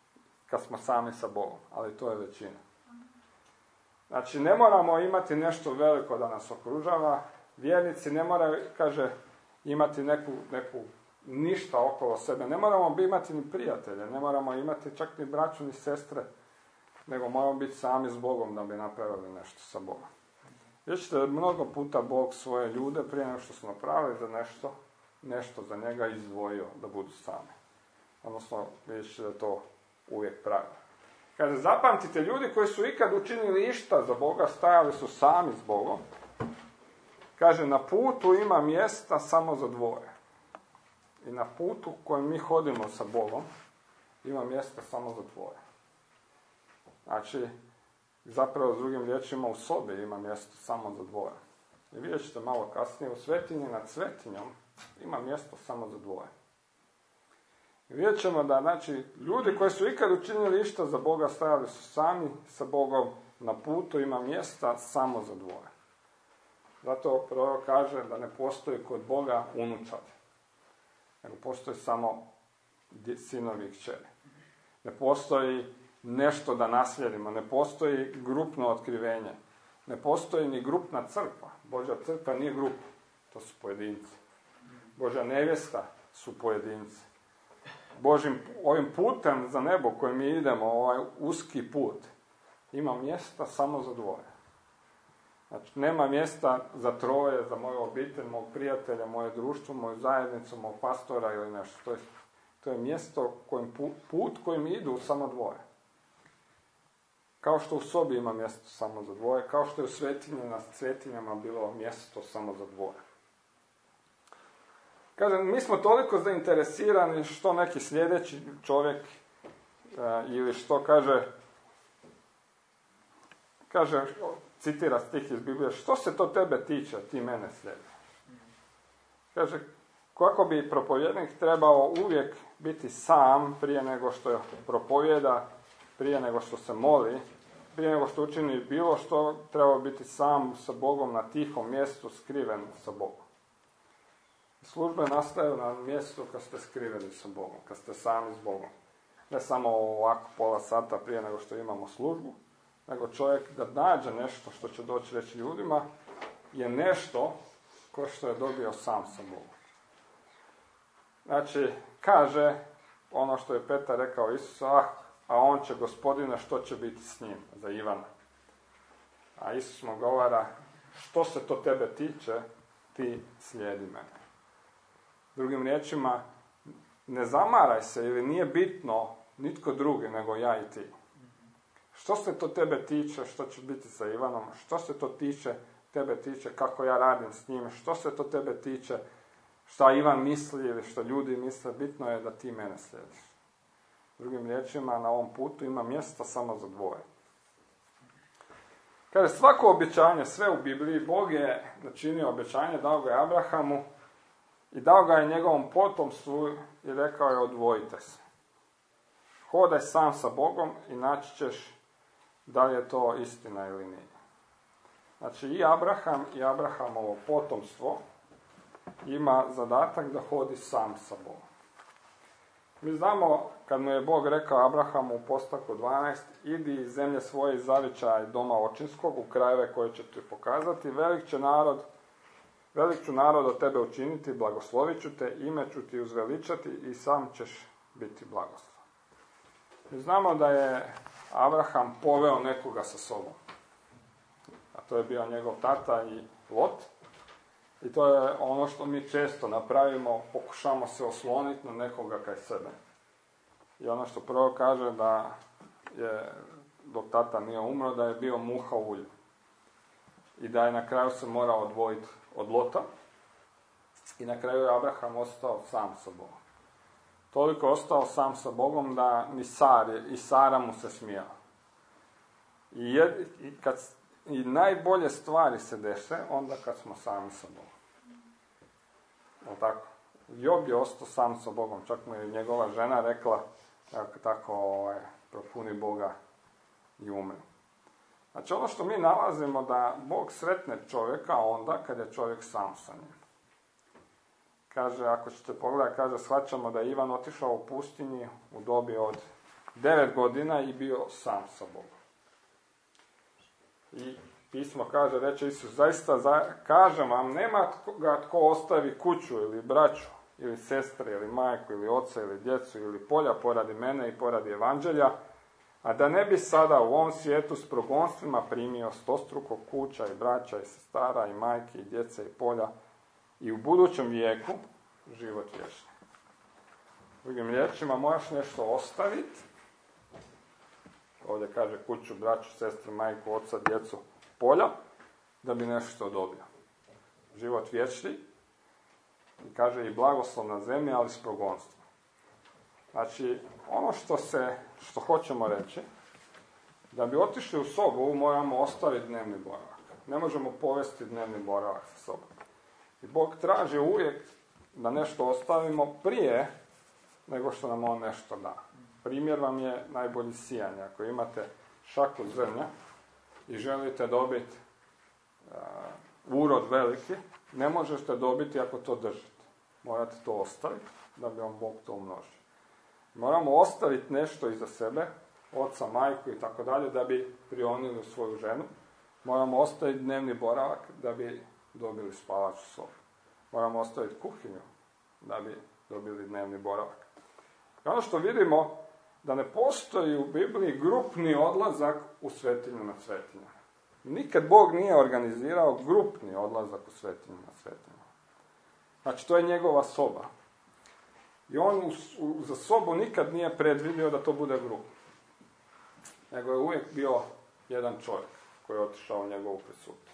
kad smo sami sa Bogom, ali to je većina. Znači, ne moramo imati nešto veliko da nas okružava, vjernici ne moraju, kaže, imati neku ništa okolo sebe, ne moramo imati ni prijatelje, ne moramo imati čak ni braću ni sestre, nego moramo biti sami s Bogom da bi napravili nešto sa Bogom. Vidjet ćete, mnogo puta Bog svoje ljude, prije nego što su napravili za nešto za njega izdvojio da budu sami. Odnosno, vidjet ćete da to uvijek pravi. Kaže, zapamtite, ljudi koji su ikad učinili išta za Boga, stajali su sami s Bogom. Kaže, na putu ima mjesta samo za dvoje. I na putu kojem mi hodimo sa Bogom, ima mjesta samo za dvoje. Znači, zapravo, s drugim riječima, u sobi ima mjesto samo za dvoje. I vidjet ćete malo kasnije, u svetinji nad svetinjom ima mjesto samo za dvoje. I vidjet ćemo da, znači, ljudi koji su ikad učinili išta za Boga, stajali su sami sa Bogom, na putu ima mjesta samo za dvoje. Zato prorok kaže da ne postoji kod Boga unučad, nego postoji samo sinovi i kćeri. Ne postoji nešto da naslijedimo, ne postoji grupno otkrivenje, ne postoji ni grupna crkva. Božja crkva nije grupa, to su pojedinci. Božja nevjesta su pojedinci. Ovim putem za nebo kojim mi idemo, ovaj uski put, ima mjesta samo za dvoje. Znači, nema mjesta za troje, za moju obitelj, mog prijatelja, moje društvo, moju zajednicu, mog pastora ili nešto. To je mjesto, put kojim idu samo dvoje. Kao što u sobi ima mjesto samo za dvoje, kao što je u svetinji na svetinjama bilo mjesto samo za dvoje. Kaže, mi smo toliko zainteresirani što neki sljedeći čovjek ili što kaže, citira stih iz Biblije, što se to tebe tiče, ti mene slijedi. Kaže, kako bi propovjednik trebao uvijek biti sam prije nego što propovjeda, prije nego što se moli, prije nego što učini bilo što, trebao biti sam sa Bogom na tihom mjestu, skriven sa Bogom. Službe nastaju na mjestu kad ste skriveni sa Bogom, kad ste sami s Bogom. Ne samo ovako pola sata prije nego što imamo službu, nego čovjek da nađe nešto što će doći reći ljudima, je nešto ko što je dobio sam sa Bogom. Znači, kaže ono što je Petar rekao Isusu, a on će, Gospodine, što će biti s njim, za Ivana. A Isus mu govara, što se to tebe tiče, ti slijedi mene. Drugim riječima, ne zamaraj se ili nije bitno nitko drugi nego ja i ti. Što se to tebe tiče, što će biti sa Ivanom, što se to tebe tiče, kako ja radim s njim, što se to tebe tiče, šta Ivan misli ili što ljudi misle, bitno je da ti mene slijediš. Drugim riječima, na ovom putu ima mjesta samo za dvoje. Kaže, svako obećanje, sve u Bibliji, Bog je načinio obećanje, dao ga je Abrahamu i dao ga je njegovom potomstvu i rekao je, odvojite se. Hodaj sam sa Bogom i naći ćeš da li je to istina ili nije. Znači, i Abraham i Abrahamovo potomstvo ima zadatak da hodi sam sa Bogom. Mi znamo, kad mu je Bog rekao Abrahamu u postavku 12, idi iz zemlje svoje iz zavičaja i doma očinskog u krajeve koje će ti pokazati, velik ću narod od tebe učiniti, blagoslovit ću te, ime ću ti uzveličati i sam ćeš biti blagoslov. Mi znamo da je Abraham poveo nekoga sa sobom. A to je bio njegov tata i Lot. I to je ono što mi često napravimo, pokušamo se osloniti na nekoga kaj sebe. I ono što prvo kaže da je, dok tata nije umro, da je bio muha u ulju. I da je na kraju se morao odvojiti od Lota. I na kraju je Abraham ostao sam sa Bogom. Toliko ostao sam sa Bogom da i Sara mu se smijala. I najbolje stvari se dese onda kad smo sami sa Bogom. Tako. Job je ostao sam sa Bogom, čak mu je njegova žena rekla tako propuni Boga i umre. Znači ono što mi nalazimo da Bog sretne čovjeka onda kad je čovjek sam sa njim. Kaže, ako ćete pogledati, kaže, shvaćamo da je Ivan otišao u pustinji u dobi od 9 godina i bio sam sa Bogom. I pismo kaže, reče Isus, zaista kažem vam, nema ga tko ostavi kuću ili braću, ili sestre, ili majku, ili oca, ili djecu, ili polja poradi mene i poradi evanđelja, a da ne bi sada u ovom svijetu s progonstvima primio stostruko kuća i braća i sestara i majke i djece i polja i u budućem vijeku život vječni. Drugim riječima, moraš nešto ostaviti. Ovdje kaže kuću, braću, sestru, majku, oca, djecu, polja, da bi nešto dobio. Život vječni. I kaže i blagoslov na zemlji, ali s progonstvom. Znači, ono što hoćemo reći, da bi otišli u sobu, moramo ostaviti dnevni boravak. Ne možemo povesti dnevni boravak sa sobom. I Bog traži uvijek da nešto ostavimo prije nego što nam on nešto da. Primjer vam je najbolji sijanje. Ako imate šaku zrnja i želite dobiti urod veliki, ne možete dobiti ako to držite. Morate to ostaviti da bi vam Bog to umnožio. Moramo ostaviti nešto iza sebe, oca, majku i tako dalje, da bi prionili svoju ženu. Moramo ostaviti dnevni boravak da bi dobili spavač u sobi. Moramo ostaviti kuhinju da bi dobili dnevni boravak. I ono što vidimo, da ne postoji u Bibliji grupni odlazak u svetinju na svetinju. Nikad Bog nije organizirao grupni odlazak u svetinju na svetinju. Znači, to je njegova soba. I on za sobu nikad nije predvidio da to bude grup. Nego je uvijek bio jedan čovjek koji je otišao u njegovu prisutnost.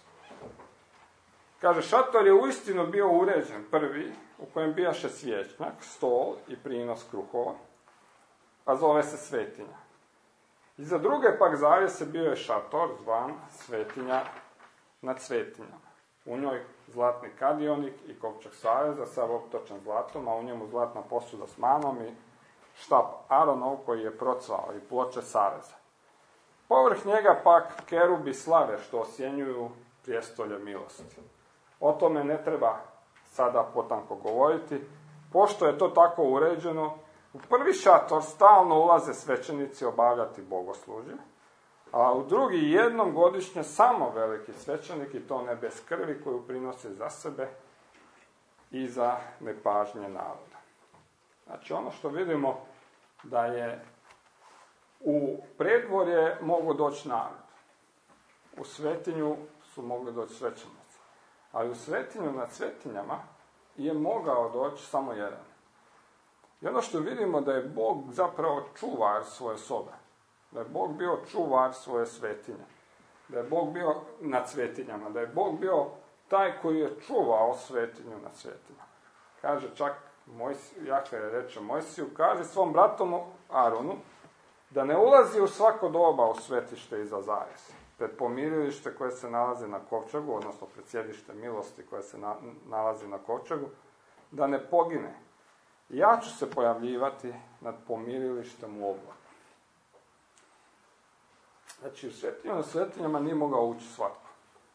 Kaže, šator je uistinu bio uređen prvi, u kojem bijaše svječnjak, stol i prinos kruhova, a zove se svetinja. I za druge pak zavjese bio je šator, zvan svetinja nad svetinjama. U njoj zlatni kadionik i kovčeg saveza, sav optočen zlatom, a u njemu zlatna posuda s manom i štap Aronov koji je procvao i ploče saveza. Povrh njega pak kerubi slave što osjenjuju prijestolje milosti. O tome ne treba sada potanko govoriti, pošto je to tako uređeno. U prvi šator stalno ulaze svećenici obavljati bogoslužje, a u drugi jednom godišnje samo veliki svećenik, i to ne bez krvi koju prinose za sebe i za nepažnje naroda. Znači, ono što vidimo da je u predvorje mogu doći narod. U svetinju su mogli doći svećenici. Ali u svetinju nad svetinjama je mogao doći samo jedan. I ono što vidimo da je Bog zapravo čuvar svoje sobe. Da je Bog bio čuvar svoje svetinje. Da je Bog bio nad svetinjama. Da je Bog bio taj koji je čuvao svetinju nad svetinjama. Kaže čak Jahve reče Mojsiju, kaže svom bratu Aronu da ne ulazi u svako doba u svetište iza zavjese. Pred pomirilište koje se nalazi na kovčegu, odnosno pred sjedište milosti koje se nalazi na kovčegu, da ne pogine. Ja ću se pojavljivati nad pomirilištem u oblaku. Znači, u svetinju na svetinjama nije mogao ući svatko.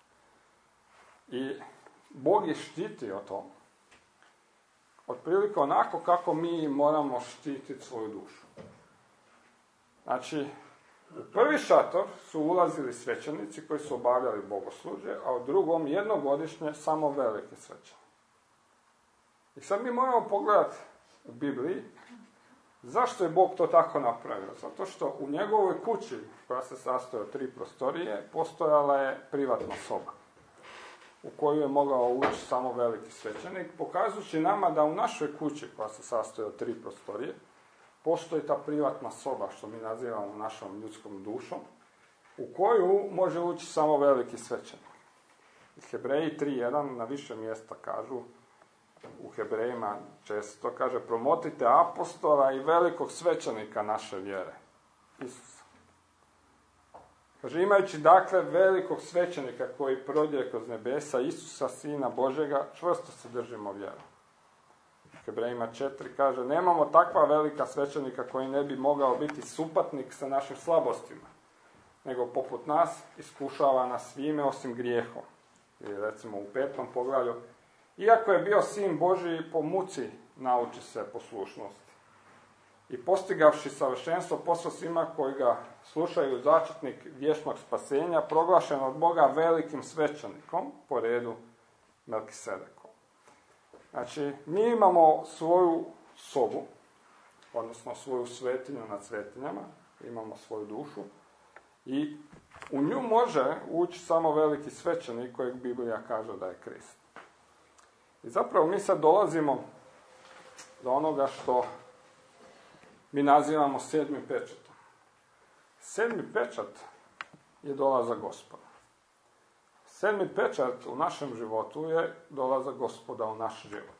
I Bog je štitio to. Otprilike onako kako mi moramo štititi svoju dušu. Znači, u prvi šator su ulazili svećenici koji su obavljali bogoslužje, a u drugom jednogodišnje samo velike svećenike. I sad mi moramo pogledati u Bibliji zašto je Bog to tako napravio. Zato što u njegovoj kući, koja se sastoji od 3 prostorije, postojala je privatna soba u koju je mogao ući samo veliki svećenik, pokazujući nama da u našoj kući, koja se sastoji od 3 prostorije, postoji ta privatna soba, što mi nazivamo našom ljudskom dušom, u koju može ući samo veliki svećenik. Hebreji 3.1 na više mjesta kažu, u Hebrejima često kaže, promotite apostola i velikog svećenika naše vjere, Isusa. Kaže, imajući dakle velikog svećenika koji prodire kroz nebesa, Isusa, Sina Božega, čvrsto se držimo vjeru. Hebrejima 4 kaže, nemamo takva velika svećenika koji ne bi mogao biti supatnik sa našim slabostima, nego poput nas iskušava nas svime osim grijehom. I recimo u 5. poglavlju, iako je bio sin Božji, po muci nauči se poslušnosti. i postigavši savršenstvo posla svima koji ga slušaju začetnik vječnog spasenja, proglašen od Boga velikim svećenikom po redu Melkisedekom. Znači, mi imamo svoju sobu, odnosno svoju svetinju nad svetinjama, imamo svoju dušu i u nju može ući samo veliki svećenik kojeg Biblija kaže da je Krist. I zapravo mi sad dolazimo do onoga što mi nazivamo 7. pečatom. 7. pečat je dolazak Gospoda. 7. pečat u našem životu je dolazak Gospoda u naš život.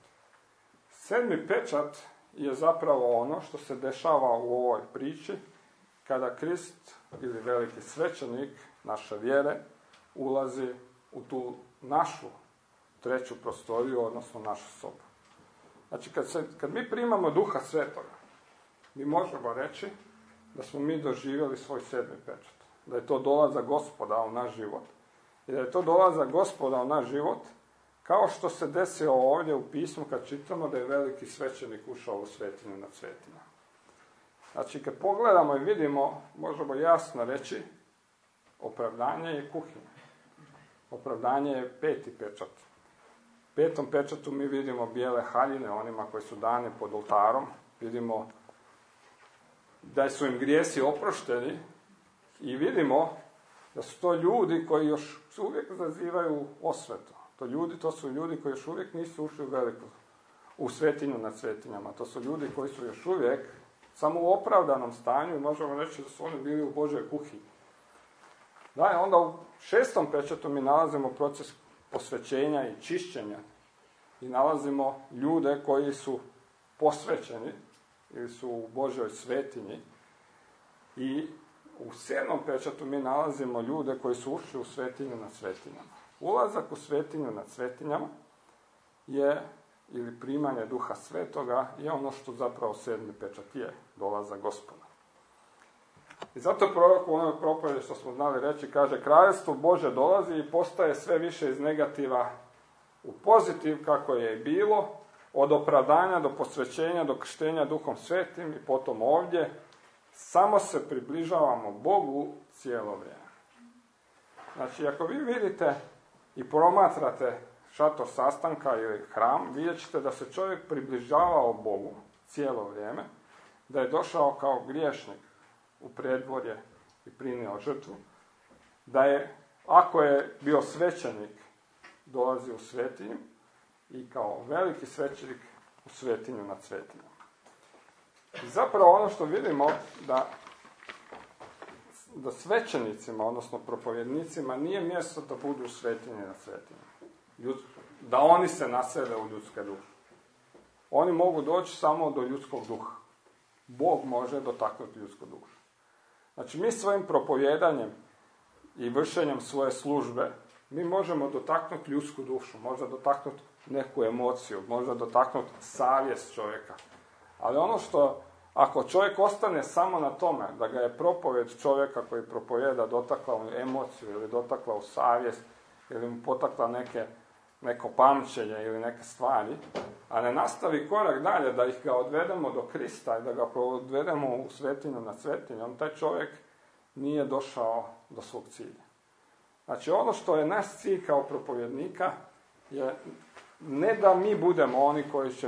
7. pečat je zapravo ono što se dešava u ovoj priči kada Krist ili veliki svećenik naše vjere ulazi u tu našu treću prostoriju, odnosno našu sobu. Znači, kad mi primamo Duha Svetoga, mi možemo reći da smo mi doživjeli svoj 7. pečat. Da je to dolazak Gospoda u naš život. I da je to dolazak Gospoda u naš život, kao što se desilo ovdje u pismu kad čitamo da je veliki svećenik ušao u svetinju nad svetinjama. Znači, kad pogledamo i vidimo, možemo jasno reći, opravdanje je kuhinja. Opravdanje je 5. pečat. U 5. pečatu mi vidimo bijele haljine, onima koji su dani pod oltarom. Vidimo da su im grijesi oprošteni i vidimo da su to ljudi koji još uvijek zazivaju osvetu. To su ljudi koji još uvijek nisu ušli u svetinju nad svetinjama. To su ljudi koji su još uvijek samo u opravdanom stanju i možemo reći da su oni bili u Božoj kuhinji. Da, onda u 6. pečatu mi nalazimo proces posvećenja i čišćenja i nalazimo ljude koji su posvećeni ili su u Božoj svetinji i u 7. pečatu mi nalazimo ljude koji su ušli u svetinju nad svetinjama. Ulazak u svetinju nad svetinjama je, ili primanje Duha Svetoga, je ono što zapravo 7. pečat je, dolazak Gospoda. I zato prorok u onoj propovjedi što smo znali reći kaže: kraljevstvo Božje dolazi i postaje sve više iz negativa u pozitiv kako je i bilo, od opravdanja do posvećenja, do krštenja Duhom Svetim i potom ovdje, samo se približavamo Bogu cijelo vrijeme. Znači, ako vi vidite i promatrate šator sastanka ili hram, vidjet ćete da se čovjek približavao Bogu cijelo vrijeme, da je došao kao griješnik u predvorje i prinio žrtvu, da je, ako je bio svećenik, dolazi u svetinju i kao veliki svećenik u svetinju nad svetinjom. I zapravo ono što vidimo da svećenicima, odnosno propovjednicima, nije mjesto da budu svetinje nad svetinjom. Da oni se nasele u ljudske duše. Oni mogu doći samo do ljudskog duha. Bog može dotaknuti ljudsku dušu. Znači, mi svojim propovjedanjem i vršenjem svoje službe, mi možemo dotaknuti ljudsku dušu, možda dotaknuti neku emociju, možda dotaknuti savjest čovjeka. Ali ono što, ako čovjek ostane samo na tome, da ga je propovjed čovjeka koji propovjeda dotakla u emociju ili dotakla u savjest ili mu potakla neko pamćenje ili neke stvari, a ne nastavi korak dalje da ih ga odvedemo do Krista i da ga odvedemo u svetinju nad svetinjom, taj čovjek nije došao do svog cilja. Znači, ono što je naš cilj kao propovjednika je ne da mi budemo oni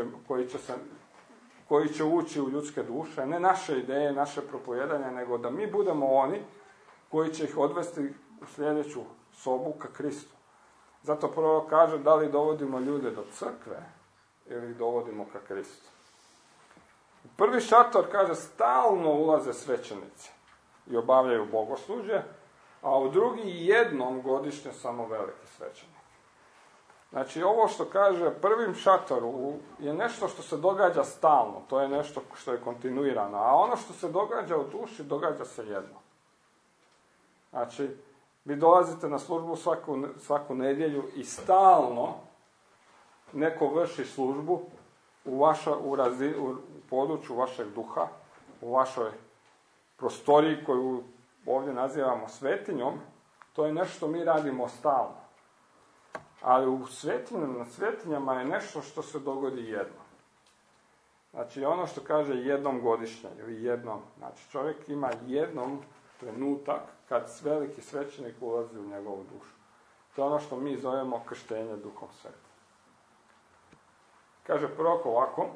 koji će ući u ljudske duše, ne naše ideje, naše propovijedanje, nego da mi budemo oni koji će ih odvesti u sljedeću sobu ka Kristu. Zato prvo kaže da li dovodimo ljude do crkve ili ih dovodimo ka Kristu. U prvi šator kaže stalno ulaze svećenici i obavljaju bogoslužje, a u drugi jednom godišnje samo veliki svećenik. Znači, ovo što kaže prvim šatoru je nešto što se događa stalno, to je nešto što je kontinuirano, a ono što se događa u duši, događa se jedno. Znači, vi dolazite na službu svaku nedjelju i stalno neko vrši službu u području vašeg duha, u vašoj prostoriji koju ovdje nazivamo svetinjom, to je nešto što mi radimo stalno. Ali u svetinju nad svetinjama je nešto što se dogodi jedno. Znači ono što kaže jednom godišnje ili jednom. Znači čovjek ima jednom trenutak kad veliki svećenik ulazi u njegovu dušu. To je ono što mi zovemo krštenje Duhom Svetim. Kaže prorok ovako: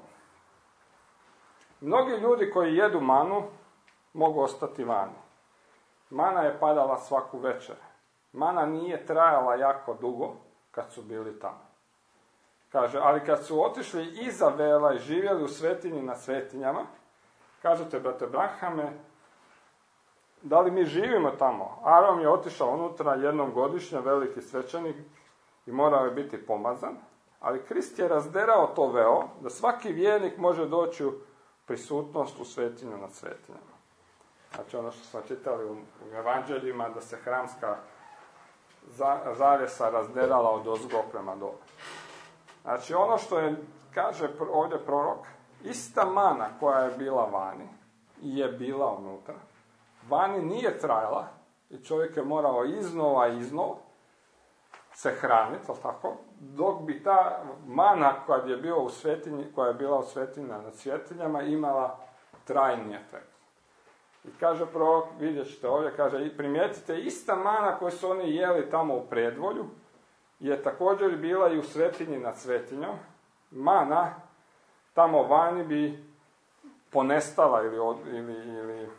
mnogi ljudi koji jedu manu mogu ostati vani. Mana je padala svaku večer. Mana nije trajala jako dugo kad su bili tamo. Kaže, ali kad su otišli iza vela i živjeli u svetinji na svetinjama, kažete, brate Abrahame, da li mi živimo tamo? Aron je otišao unutra jednom godišnje, veliki svećenik, i morao je biti pomazan, ali Krist je razderao to veo, da svaki vjernik može doći u prisutnost u svetinju nad svetinjama. Znači ono što smo čitali u evanđeljima, da se hramska zavjesa razderala od ozgo prema dole. Znači ono što je, kaže ovdje prorok, ista mana koja je bila vani je bila unutra. Vani nije trajala i čovjek je morao iznova se hraniti, tako? Dok bi ta mana koja je bila u svetinji nad svetinjama imala trajni efekt. I kaže prorok, vidjet ćete ovdje, kaže, i primijetite, ista mana koju su oni jeli tamo u predvolju je također bila i u svetinji nad svetinjom. Mana tamo vani bi ponestala ili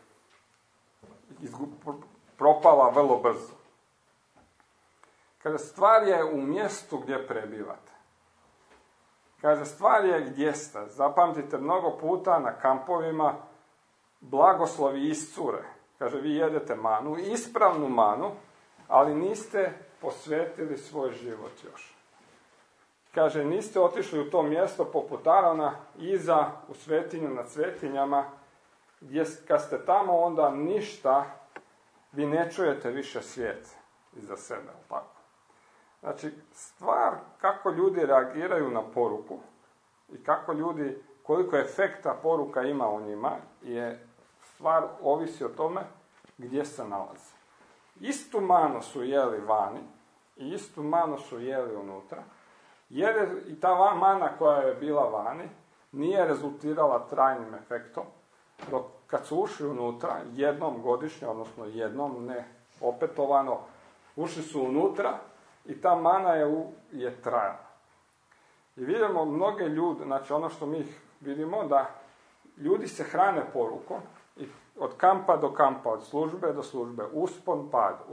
propala vrlo brzo. Kaže, stvar je u mjestu gdje prebivate. Kaže, stvar je gdje ste. Zapamtite, mnogo puta na kampovima blagoslovi iscure. Kaže, vi jedete manu, ispravnu manu, ali niste posvetili svoj život još. Kaže, niste otišli u to mjesto poput Arona, iza u svetinju nad svetinjama, gdje kad ste tamo onda ništa, vi ne čujete više svijet iza sebe, tako. Znači, stvar kako ljudi reagiraju na poruku i koliko efekta poruka ima u njima, je stvar ovisi o tome gdje se nalazi. Istu manu su jeli vani i istu manu su jeli unutra. I ta mana koja je bila vani nije rezultirala trajnim efektom, dok kad su ušli unutra, jednom godišnje, odnosno jednom, ne opetovano, ušli su unutra i ta mana je trajala. I vidimo mnoge ljude, znači ono što mi vidimo, da ljudi se hrane porukom i od kampa do kampa, od službe do službe, uspon,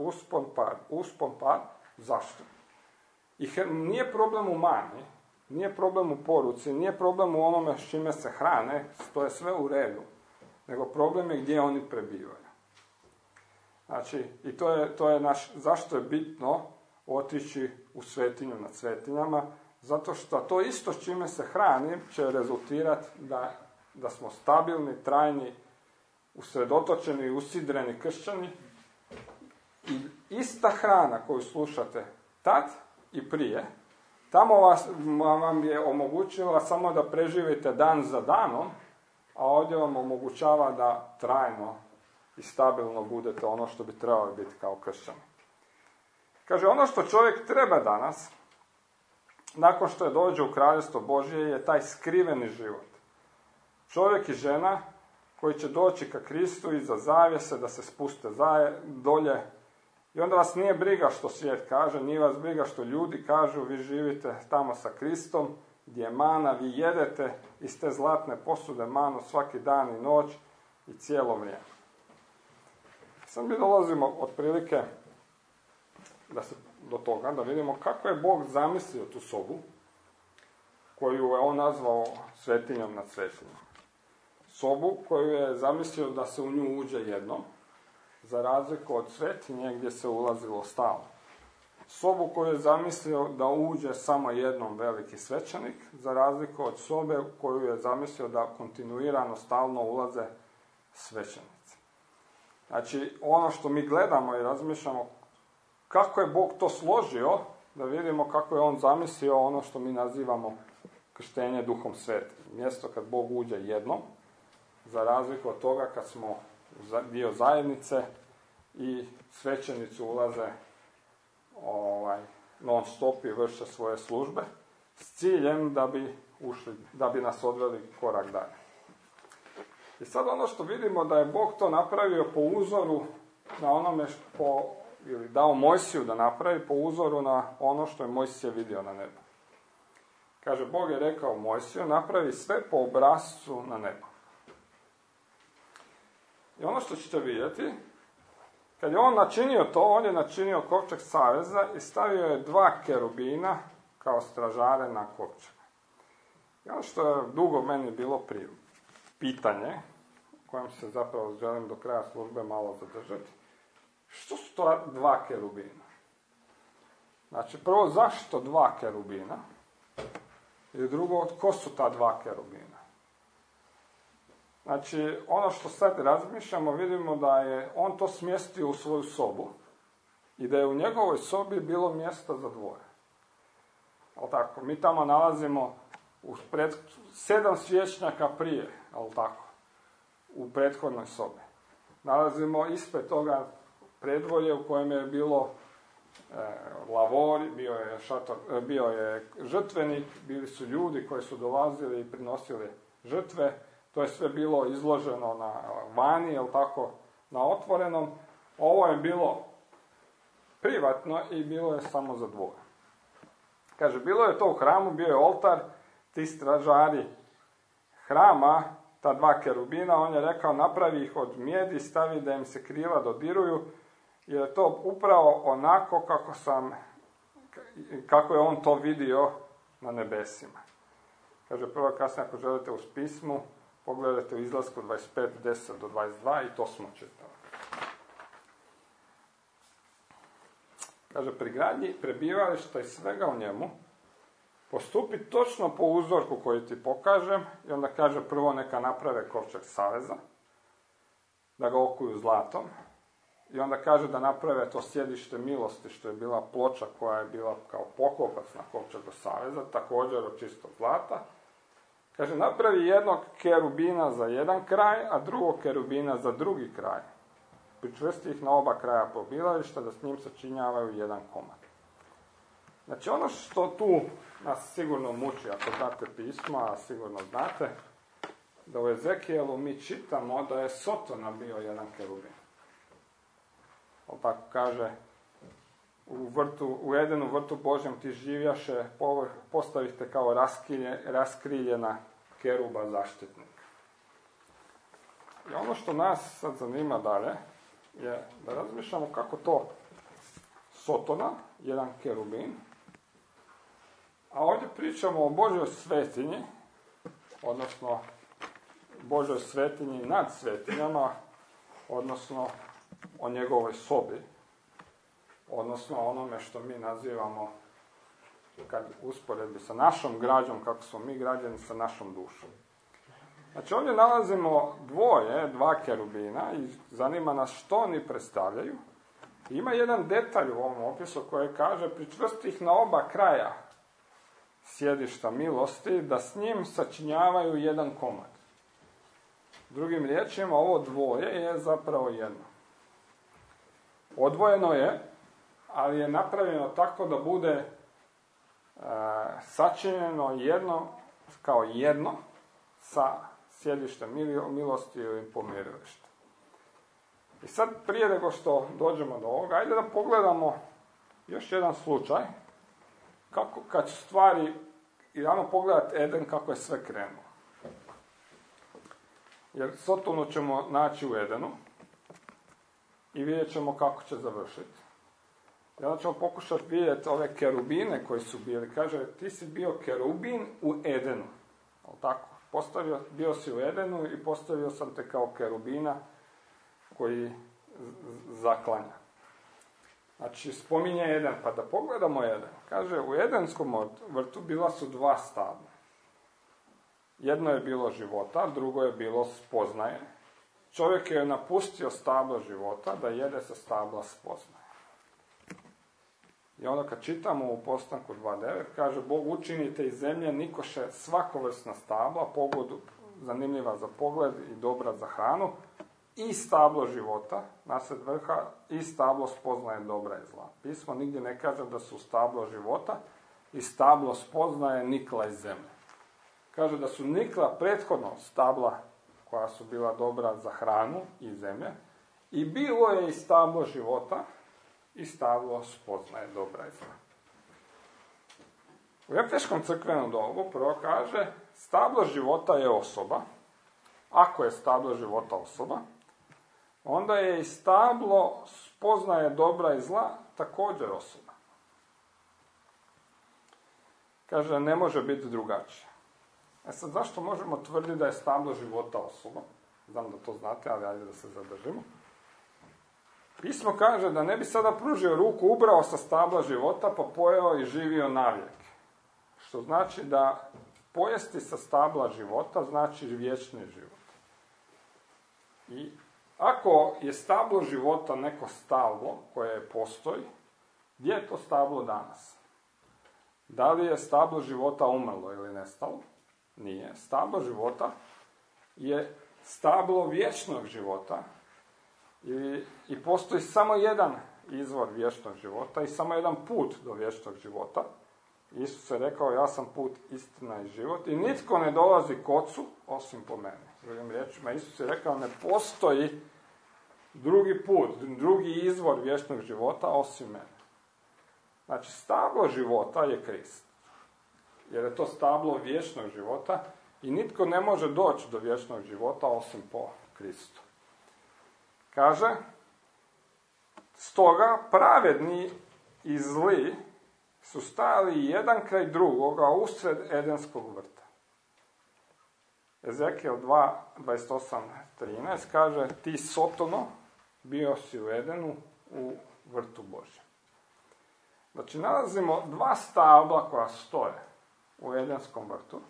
pad. Zašto? I nije problem u mani, nije problem u poruci, nije problem u onome s čime se hrane, to je sve u redu, nego problem je gdje oni prebivaju. Znači, i to je zašto je bitno otići u svetinju nad svetinjama, zato što to isto s čime se hrani će rezultirati da smo stabilni, trajni, usredotočeni i usidreni kršćani. I ista hrana koju slušate tad i prije, tamo vam je omogućila samo da preživite dan za danom, a ovdje vam omogućava da trajno i stabilno budete ono što bi trebalo biti kao kršćani. Kaže, ono što čovjek treba danas, nakon što dođe u Kraljevstvo Božje, je taj skriveni život. Čovjek i žena koji će doći ka Kristu iza zavjese, da se spuste dolje. I onda vas nije briga što svijet kaže, nije vas briga što ljudi kažu, vi živite tamo sa Kristom, gdje je mana, vi jedete iz te zlatne posude manu svaki dan i noć i cijelo vrijeme. Sad mi dolazimo otprilike do toga, da vidimo kako je Bog zamislio tu sobu, koju je on nazvao svetinjom nad svetinjom. Sobu koju je zamislio da se u nju uđe jednom, za razliku od svetinje gdje se ulazilo stalno. Sobu koju je zamislio da uđe samo jednom veliki svećenik, za razliku od sobe koju je zamislio da kontinuirano stalno ulaze svećenici. Znači, ono što mi gledamo i razmišljamo, kako je Bog to složio, da vidimo kako je on zamislio ono što mi nazivamo krštenje Duhom Svetim. Mjesto kad Bog uđe jednom, za razliku od toga kad smo dio zajednice i svećenici ulaze non stop i vrše svoje službe s ciljem da bi nas odveli korak dalje. I sad ono što vidimo da je Bog to napravio po uzoru na onome ili dao Mojsiju da napravi po uzoru na ono što je Mojsije vidio na nebu. Kaže, Bog je rekao Mojsiju, napravi sve po obrascu na nebu. I ono što ćete vidjeti, kad je on načinio to, on je načinio kovčeg saveza i stavio je 2 kerubina kao stražare na kovčegu. I ono što je dugo meni bilo pitanje, u kojem se zapravo želim do kraja službe malo zadržati, što su to 2 kerubina? Znači, prvo, zašto 2 kerubina? I drugo, tko su ta 2 kerubina? Znači, ono što sad razmišljamo, vidimo da je on to smjestio u svoju sobu i da je u njegovoj sobi bilo mjesta za 2. Ali tako, mi tamo nalazimo 7 svječnjaka prije, ali tako, u prethodnoj sobi. Nalazimo ispred toga predvorje u kojem je bilo lavor, bio je žrtvenik, bili su ljudi koji su dolazili i prinosili žrtve. To je sve bilo izloženo na vani, jel tako, na otvorenom. Ovo je bilo privatno i bilo je samo za 2. Kaže, bilo je to u hramu, bio je oltar, ti stražari hrama, ta 2 kerubina, on je rekao, napravi ih od mijedi, stavi da im se krila dodiruju, jer je to upravo onako kako je on to vidio na nebesima. Kaže, prvo kasnije, ako želite uz pismu, pogledajte u Izlasku 25:10 do 22 i to smo čitali. Kaže, pri gradnji prebivališta i svega u njemu, postupi točno po uzorku koji ti pokažem, i onda kaže, prvo neka naprave kovčeg saveza, da ga okuju zlatom, i onda kaže da naprave to sjedište milosti, što je bila ploča koja je bila kao poklopac na kovčegu saveza, također od čistog zlata. Kaže, napravi jednog kerubina za jedan kraj, a drugog kerubina za drugi kraj. Pričvrsti ih na oba kraja pobilališta, da s njim sačinjavaju jedan komad. Znači, ono što tu nas sigurno muči, ako znate pisma, a sigurno znate, da u Ezekijelu mi čitamo da je Sotona bio jedan kerubin. Tako kaže, u Edenu, vrtu Božjem ti živjaše, postavite kao raskriljena keruba zaštitnika. I ono što nas sad zanima dalje, je da razmišljamo kako to Sotona, jedan kerubin, a ovdje pričamo o Božjoj svetinji, odnosno Božjoj svetinji nad svetinjama, odnosno o njegovoj sobi, odnosno onome što mi nazivamo, kad usporedbi sa našom građom, kako smo mi građani sa našom dušom. Znači, ovdje nalazimo 2 kerubina i zanima nas što oni predstavljaju. I ima jedan detalj u ovom opisu koji kaže, pričvrsti ih na oba kraja sjedišta milosti, da s njim sačinjavaju jedan komad. Drugim riječima, ovo 2 je zapravo jedno. Odvojeno je, ali je napravljeno tako da bude sačinjeno kao jedno sa sjedištem milosti ili pomirilištem. I sad, prije nego što dođemo do ovoga, ajde da pogledamo još jedan slučaj, kad će stvari, i damo pogledati Eden kako je sve krenulo. Jer Sotonu ćemo naći u Edenu i vidjet ćemo kako će završiti. I onda ćemo pokušati vidjeti ove kerubine koji su bili. Kaže, ti si bio kerubin u Edenu. Ali tako? Bio si u Edenu i postavio sam te kao kerubina koji zaklanja. Znači, spominje Eden, pa da pogledamo Eden. Kaže, u Edenskom vrtu bila su 2 stabla. Jedno je bilo života, drugo je bilo spoznaje. Čovjek je napustio stablo života da jede sa stabla spoznaje. I onda kad čitamo u Postanku 2.9, kaže, Bog učinite iz zemlje nikoše svakovrsna stabla, zanimljiva za pogled i dobra za hranu, i stablo života, nasred vrha, i stablo spoznaje dobra i zla. Pismo nigdje ne kaže da su stablo života i stablo spoznaje nikla iz zemlje. Kaže da su nikla prethodno stabla koja su bila dobra za hranu i zemlje, i bilo je i stablo života i stablo spoznaje dobra i zla. U Efeškom crkvenom dobu prvo kaže, stablo života je osoba. Ako je stablo života osoba, onda je i stablo spoznaje dobra i zla također osoba. Kaže, ne može biti drugačije. Sad, zašto možemo tvrditi da je stablo života osoba? Znam da to znate, ali ajde da se zadržimo. Pismo kaže da ne bi sada pružio ruku, ubrao sa stabla života, pa pojeo i živio navijek. Što znači da pojesti sa stabla života znači vječni život. I ako je stablo života neko stablo koje postoji, gdje je to stablo danas? Da li je stablo života umrlo ili nestalo? Nije. Stablo života je stablo vječnog života i postoji samo jedan izvor vječnog života i samo jedan put do vječnog života. Isus je rekao, ja sam put, istina i život i nitko ne dolazi k Ocu osim po meni. Drugim riječima, Isus je rekao, ne postoji drugi put, drugi izvor vječnog života osim mene. Znači, stablo života je Krist. Jer je to stablo vječnog života i nitko ne može doći do vječnog života osim po Kristu. Kaže, stoga pravedni i zli su stajali jedan kraj drugoga usred Edenskog vrta. Ezekijel 2, 28, 13 kaže, ti Sotono, bio si u Edenu u vrtu Božjem. Znači, nalazimo dva stabla koja stoje u Edenskom vrtu.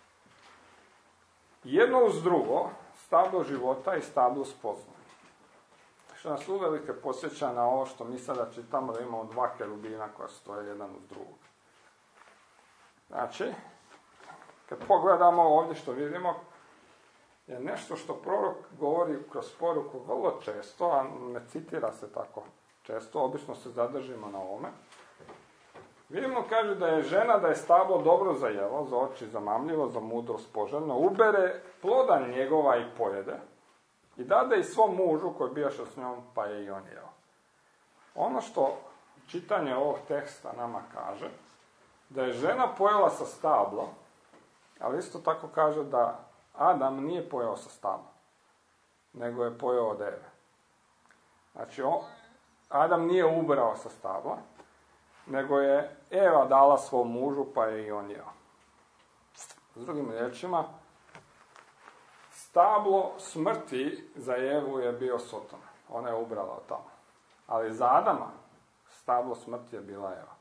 Jedno uz drugo, stablo života i stablo spoznaje. Što nas uvelike podsjeća na ovo što mi sada čitamo, da imamo dva kerubina koja stoje jedan uz drugog. Znači, kad pogledamo ovdje što vidimo, je nešto što prorok govori kroz poruku vrlo često, a ne citira se tako često, obično se zadržimo na ovome. Vidimo, kaže da je žena, da je stablo dobro za jelo, za oči zamamljivo, za mudrost poželjno, ubere ploda njegova i pojede i dade i svom mužu koji bijaše s njom, pa je i on jeo. Ono što čitanje ovog teksta nama kaže, da je žena pojela sa stabla, ali isto tako kaže da Adam nije pojeo sa stabla, nego je pojeo od Eve. Znači, Adam nije ubrao sa stabla, nego je Eva dala svom mužu, pa je i on jeo. S drugim riječima, stablo smrti za Evu je bio Soton. Ona je ubrala od tamo. Ali za Adama stablo smrti je bila Eva.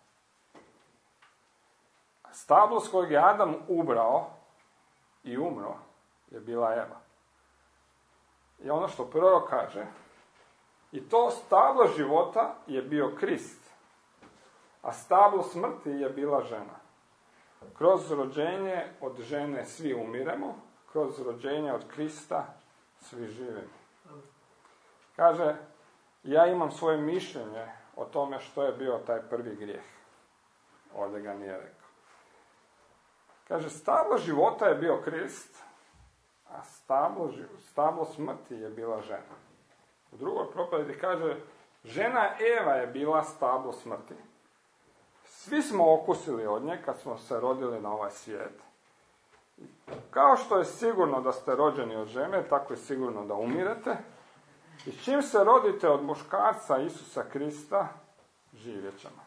Stablo s kojeg je Adam ubrao i umro je bila Eva. I ono što prorok kaže, i to stablo života je bio Krist, a stablo smrti je bila žena. Kroz rođenje od žene svi umiremo, kroz rođenje od Krista svi živimo. Kaže, ja imam svoje mišljenje o tome što je bio taj prvi grijeh. Ovdje ga nije rekao. Kaže, stablo života je bio Krist, a stablo smrti je bila žena. U drugoj propovjedi kaže, žena Eva je bila stablo smrti. Svi smo okusili od nje kad smo se rodili na ovaj svijet. Kao što je sigurno da ste rođeni od žene, tako je sigurno da umirete. I čim se rodite od muškarca Isusa Krista, živjet ćemo.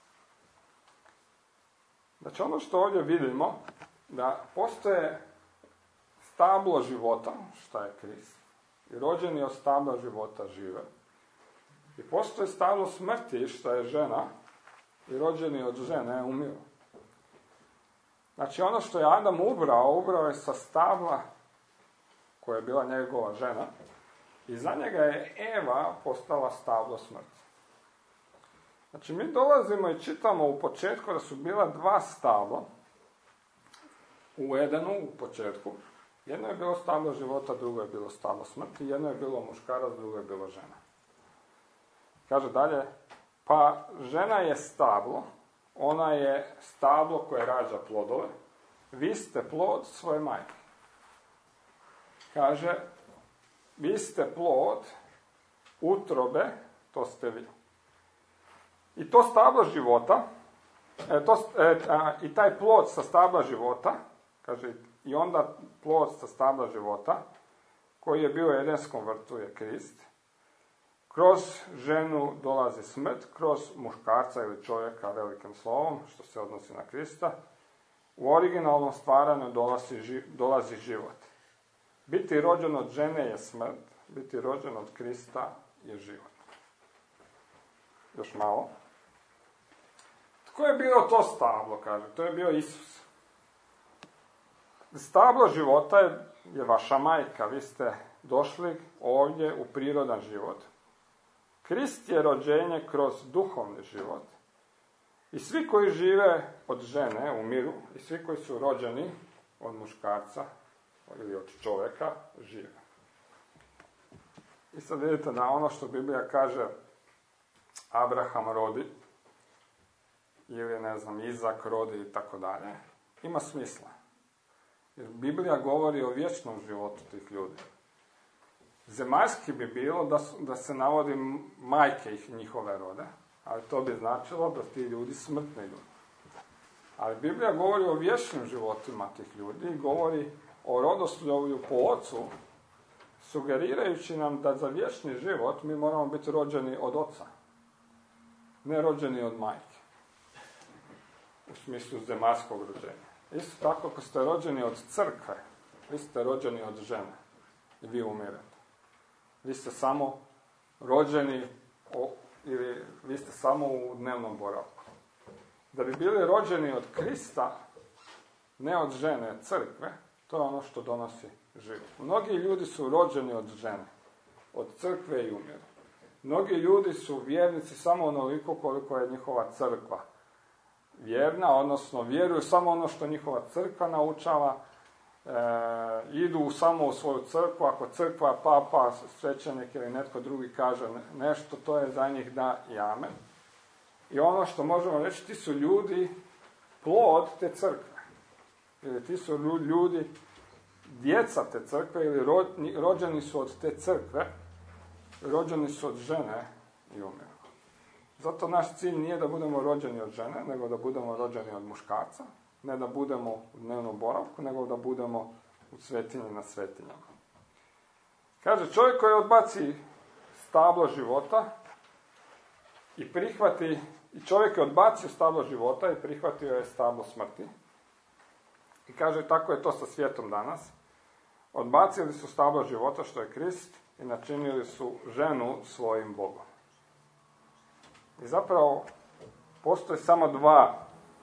Znači, ono što ovdje vidimo, da postoje stablo života, šta je Krist, i rođeni od stabla života žive. I postoje stablo smrti, šta je žena, i rođeni od žene umiru. Znači, ono što je Adam ubrao je sa stabla koja je bila njegova žena, i za njega je Eva postala stablo smrti. Znači, mi dolazimo i čitamo u početku da su bila dva stabla u Edenu u početku. Jedno je bilo stablo života, drugo je bilo stablo smrti, jedno je bilo muškarac, drugo je bilo žena. Kaže dalje, pa žena je stablo, ona je stablo koje rađa plodove, vi ste plod svoje majke. kaže, vi ste plod utrobe, to ste vi. I to stablo života, i taj plod sa stabla života, kaže, i onda plod sa stabla života, koji je bio u Edenskom vrtu, je Krist. Kroz ženu dolazi smrt, kroz muškarca ili čovjeka velikim slovom, što se odnosi na Krista. U originalnom stvaranju dolazi život. Biti rođen od žene je smrt, biti rođen od Krista je život. Još malo. Tko je bilo to stablo, kaže? To je bio Isus. Stablo života je vaša majka. Vi ste došli ovdje u prirodan život. Krist je rođenje kroz duhovni život. I svi koji žive od žene umiru. I svi koji su rođeni od muškarca ili od čovjeka žive. I sad vidite da ono što Biblija kaže Abraham rodi, ili ne znam, Izak rodi i tako dalje, ima smisla. Jer Biblija govori o vječnom životu tih ljudi. Zemaljski bi bilo da se navodi majke njihove rode, ali to bi značilo da ti ljudi smrtni ljudi. Ali Biblija govori o vječnim životima tih ljudi i govori o rodoslovlju po ocu, sugerirajući nam da za vječni život mi moramo biti rođeni od oca, ne rođeni od majke. U smislu zemaljskog rođenja. Isto tako, ako ste rođeni od crkve, vi ste rođeni od žene i vi umirete. Vi ste samo rođeni ili vi ste samo u dnevnom boravku. Da bi bili rođeni od Krista, ne od žene, crkve, to je ono što donosi život. Mnogi ljudi su rođeni od žene, od crkve i umiru. Mnogi ljudi su vjernici samo onoliko koliko je njihova crkva vjerna, odnosno vjeruju samo ono što njihova crkva naučava, idu samo u svoju crkvu, ako crkva, papa, svećenik ili netko drugi kaže nešto, to je za njih da i amen. I ono što možemo reći, ti su ljudi plod te crkve. Ili ti su ljudi djeca te crkve ili rođeni su od te crkve, rođeni su od žene i umiru. Zato naš cilj nije da budemo rođeni od žene, nego da budemo rođeni od muškarca. Ne da budemo u dnevnom boravku, nego da budemo u svetinji na svetinjama. Kaže, čovjek koji odbaci stablo života i čovjek je odbacio stablo života i prihvatio je stablo smrti. I kaže, tako je to sa svijetom danas. Odbacili su stablo života, što je Krist, i načinili su ženu svojim Bogom. I zapravo postoje samo dva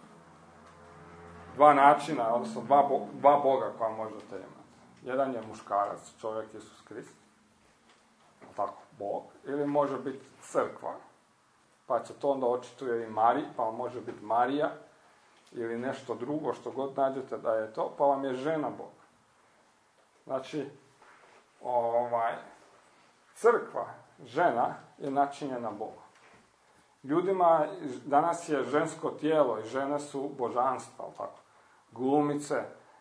načina, odnosno dva Boga koja možete imati. Jedan je muškarac, čovjek Isus Krist, tako, Bog, ili može biti crkva, pa će to onda očituje i Marij, pa vam može biti Marija, ili nešto drugo, što god nađete da je to, pa vam je žena Bog. Znači, crkva, žena, je načinjena Bogom. Ljudima danas je žensko tijelo i žene su božanstva, tako, glumice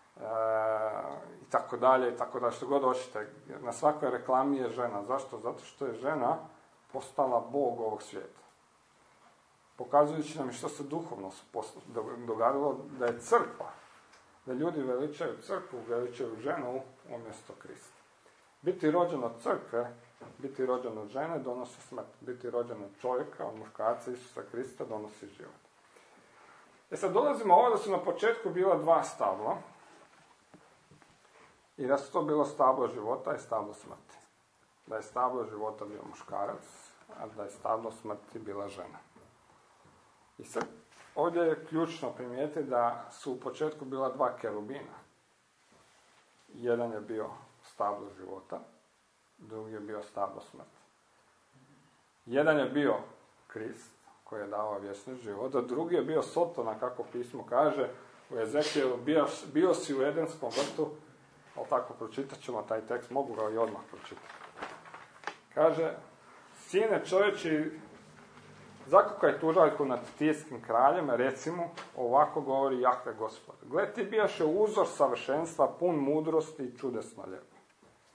i tako dalje, što god hoćete. Na svakoj reklami je žena. Zašto? Zato što je žena postala Bog ovog svijeta. Pokazujući nam što se duhovno događalo, da je crkva, da ljudi veličaju crkvu, veličaju ženu umjesto Krista. Biti rođen od crkve, biti rođen od žene donosi smrt. Biti rođen od čovjeka, od muškarca Isusa Krista donosi život. Sad dolazimo ovo da su na početku bila dva stabla i da su to bilo stablo života i stablo smrti. Da je stablo života bio muškarac, a da je stablo smrti bila žena. I sad ovdje je ključno primijetiti da su u početku bila dva kerubina. Jedan je bio stablo života, drugi je bio stablo smrti. Jedan je bio Krist, koji je dao vječni život, a drugi je bio Sotona, kako pismo kaže, u Ezekijelu, bio si u Edenskom vrtu, ali tako pročitat ćemo taj tekst, mogu ga i odmah pročitati. Kaže, sine čovječi, zakukaj tužaljku nad tijskim kraljem, recimo, ovako govori Jahve Gospod. Gle, ti bijaše uzor savršenstva, pun mudrosti i čudesno lijep.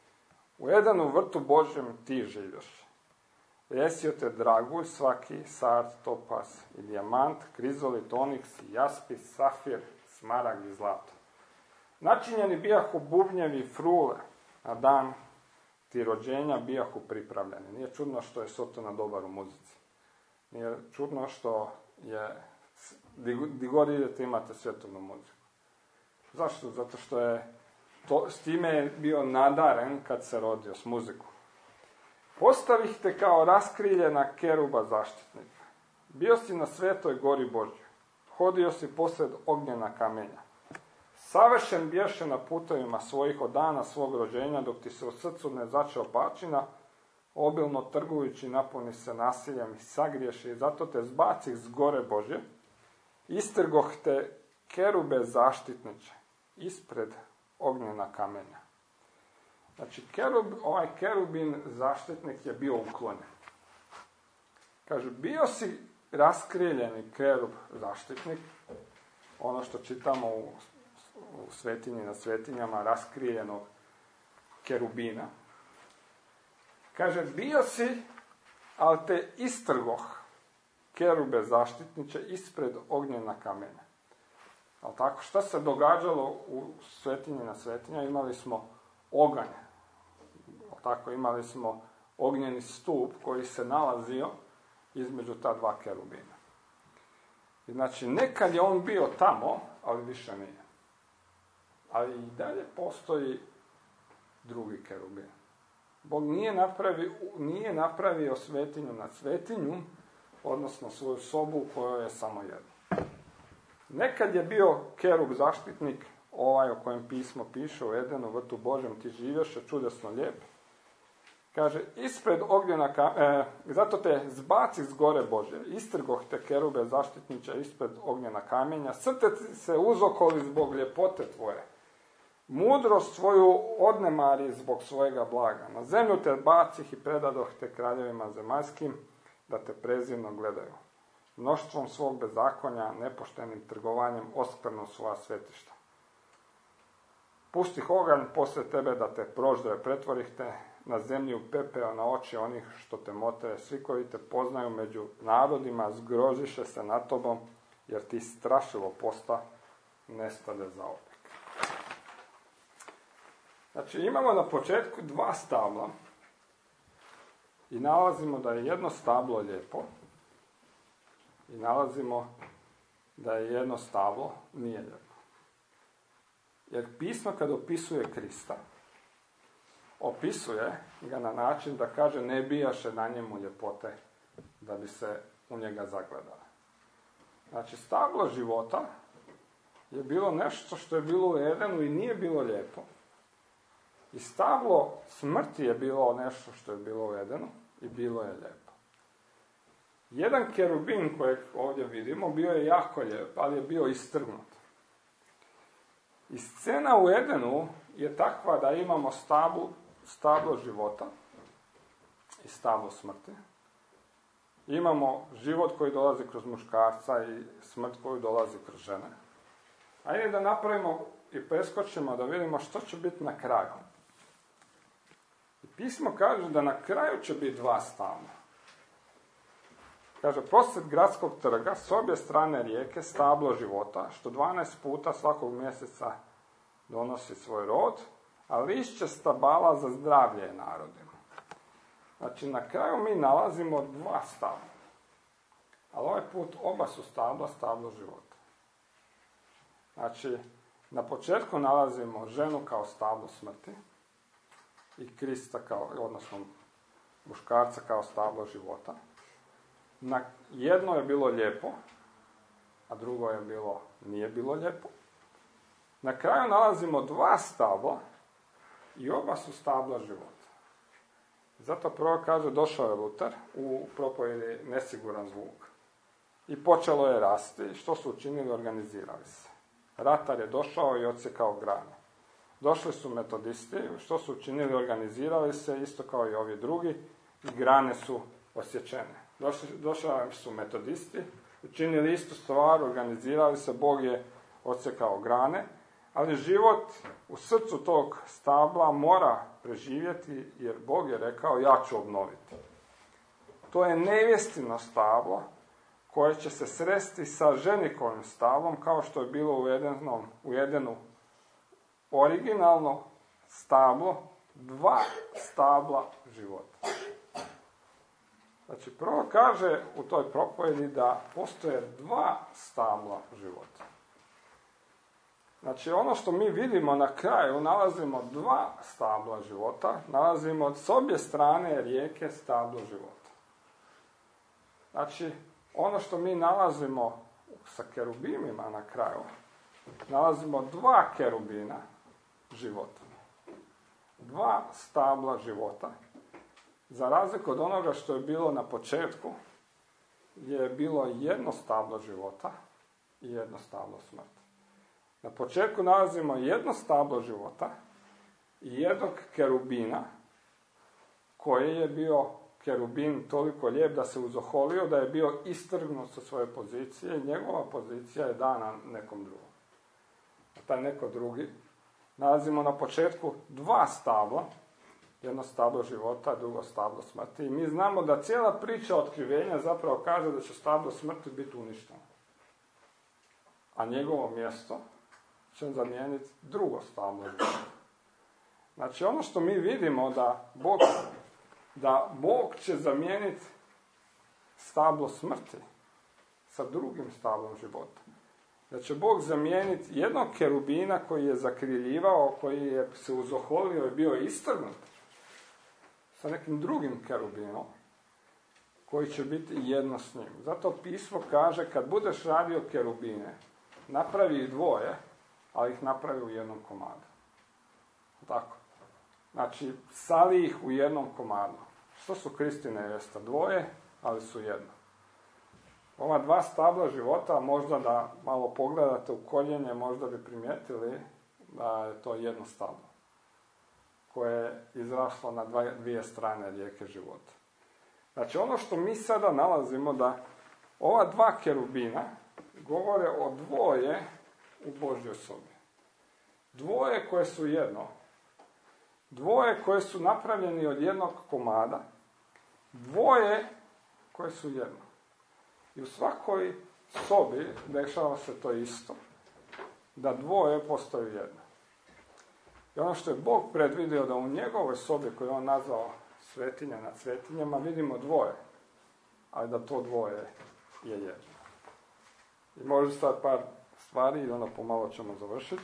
U Edenu vrtu Božjem ti živješ. Resio te dragulj svaki, sard, topas i dijamant, krizolit, oniks, jaspis, safir, smaragd i zlato. Načinjeni bijahu bubnjevi frule, na dan ti rođenja bijahu pripravljeni. Nije čudno što je Sotona dobar u muzici. Nije čudno što je, di god idete imate svetovnu muziku. Zašto? Zato što je, s time je bio nadaren kad se rodio, s muzikom. Postavih te kao raskriljena keruba zaštitnika. Bio si na svetoj gori Božjoj. Hodio si posred ognjena kamenja. Savršen bješe na putovima svojih od dana svog rođenja, dok ti se u srcu ne začeo pačina, obilno trgujući napuni se nasiljem i sagriješi, i zato te zbacih s gore Božje, istrgoh te kerube zaštitniče, ispred ognjena kamenja. Znači, ovaj kerubin zaštitnik je bio uklonjen. Kaže, bio si raskriljeni kerub zaštitnik, ono što čitamo u svetinji na svetinjama, raskrijenog kerubina. Kaže, bio si, ali te istrgoh, kerube zaštitniče, ispred ognjena kamenja. Ali tako, šta se događalo u svetinji na svetinja? Imali smo oganj. Tako, imali smo ognjeni stup koji se nalazio između ta dva kerubina. I znači, nekad je on bio tamo, ali više nije. Ali i dalje postoji drugi kerubin. Bog nije napravio svetinju nad svetinju, odnosno svoju sobu u kojoj je samo jedno. Nekad je bio kerub zaštitnik, ovaj o kojem pismo piše u Edenu, vrtu Božjem ti živješe, čudesno lijep. Kaže, ispred ognjena zato te zbaci s gore Božje, istrgoh te kerube zaštitniče ispred ognjena kamenja, srce se uzokoli zbog ljepote tvoje, mudrost svoju odnemari zbog svojega blaga. Na zemlju te bacih i predadoh te kraljevima zemaljskim, da te prezirno gledaju. Mnoštvom svog bezakonja, nepoštenim trgovanjem oskvrnu svoja svetišta. Pustih oganj poslije tebe da te proždre, pretvorih te na zemlji u pepeo na oči onih što te mote, svi koji te poznaju među narodima zgroziše se nad tobom, jer ti strašivo posta nestade zauvijek. Znači, imamo na početku dva stabla i nalazimo da je jedno stablo lijepo i nalazimo da je jedno stablo nije lijepo. Jer pismo kad opisuje Krista, opisuje ga na način da kaže ne bijaše na njemu ljepote da bi se u njega zagledala. Znači, stablo života je bilo nešto što je bilo u Edenu i nije bilo lijepo. I stablo smrti je bilo nešto što je bilo u Edenu i bilo je lijepo. Jedan kerubin kojeg ovdje vidimo bio je jako lijep, ali je bio istrgnut. I scena u Edenu je takva da imamo stablo života i stablo smrti. Imamo život koji dolazi kroz muškarca i smrt koju dolazi kroz žene. Ajde da napravimo i preskočimo da vidimo što će biti na kraju. I pismo kaže da na kraju će biti dva stabla. Kaže, posred gradskog trga, s obje strane rijeke, stablo života, što 12 puta svakog mjeseca donosi svoj rod, a lišće stabala za zdravlje narodima. Znači, na kraju mi nalazimo dva stabla. Ali ovaj put oba su stablo života. Znači, na početku nalazimo ženu kao stablo smrti i Krista odnosno muškarca kao stablo života. Jedno je bilo lijepo, a drugo nije bilo lijepo. Na kraju nalazimo dva stabla i oba su stabla života. Zato prvo kaže, došao je Luter u propovjedi Nesiguran zvuk i počelo je rasti. Što su učinili? Organizirali se. Ratar je došao i odsjekao grane. Došli su metodisti, što su učinili? Organizirali se, isto kao i ovi drugi, i grane su osječene. Došli su metodisti, učinili istu stvar, organizirali se, Bog je odsjekao grane, ali život u srcu tog stabla mora preživjeti, jer Bog je rekao ja ću obnoviti. To je nevjestino stablo koje će se sresti sa ženikovim stablom, kao što je bilo u Edenu originalno stablo, dva stabla života. Znači, prvo kaže u toj propovjedi da postoje dva stabla života. Znači, ono što mi vidimo na kraju, nalazimo dva stabla života, nalazimo s obje strane rijeke stablo života. Znači, ono što mi nalazimo sa kerubimima na kraju, nalazimo dva kerubina života. Dva stabla života. Za razliku od onoga što je bilo na početku, je bilo jedno stablo života i jedno stablo smrti. Na početku nalazimo jedno stablo života i jednog kerubina, koji je bio kerubin toliko lijep da se uzoholio, da je bio istrgnut sa svoje pozicije i njegova pozicija je dana nekom drugom. A taj neko drugi, nalazimo na početku dva stabla, jedno stablo života, drugo stablo smrti. I mi znamo da cijela priča otkrivenja zapravo kaže da će stablo smrti biti uništeno. A njegovo mjesto će zamijeniti drugo stablo života. Znači, ono što mi vidimo da Bog će zamijeniti stablo smrti sa drugim stablom života. Da će Bog zamijeniti jednog kerubina koji je zakriljivao, koji je se uzoholio i bio istrgnut sa nekim drugim kerubinom koji će biti jedno s njim. Zato pismo kaže, kad budeš radio kerubine, napravi ih dvoje, ali ih napravi u jednom komadu. Tako. Znači, sali ih u jednom komadu. Što su Krist i nevjesta? Dvoje, ali su jedno. Ova dva stabla života, možda da malo pogledate u koljenje, možda bi primijetili da je to jedno stablo koje je izraslo na dvije strane rijeke života. Znači, ono što mi sada nalazimo da ova dva kerubina govore o dvoje u Božjoj sobi. Dvoje koje su jedno. Dvoje koje su napravljeni od jednog komada. Dvoje koje su jedno. I u svakoj sobi dešava se to isto. Da dvoje postaju jedno. I ono što je Bog predvidio da u njegovoj sobi koju on nazvao svetinja nad svetinjama vidimo dvoje. Ali da to dvoje je jedno. I može sad par stvari i onda pomalo ćemo završiti.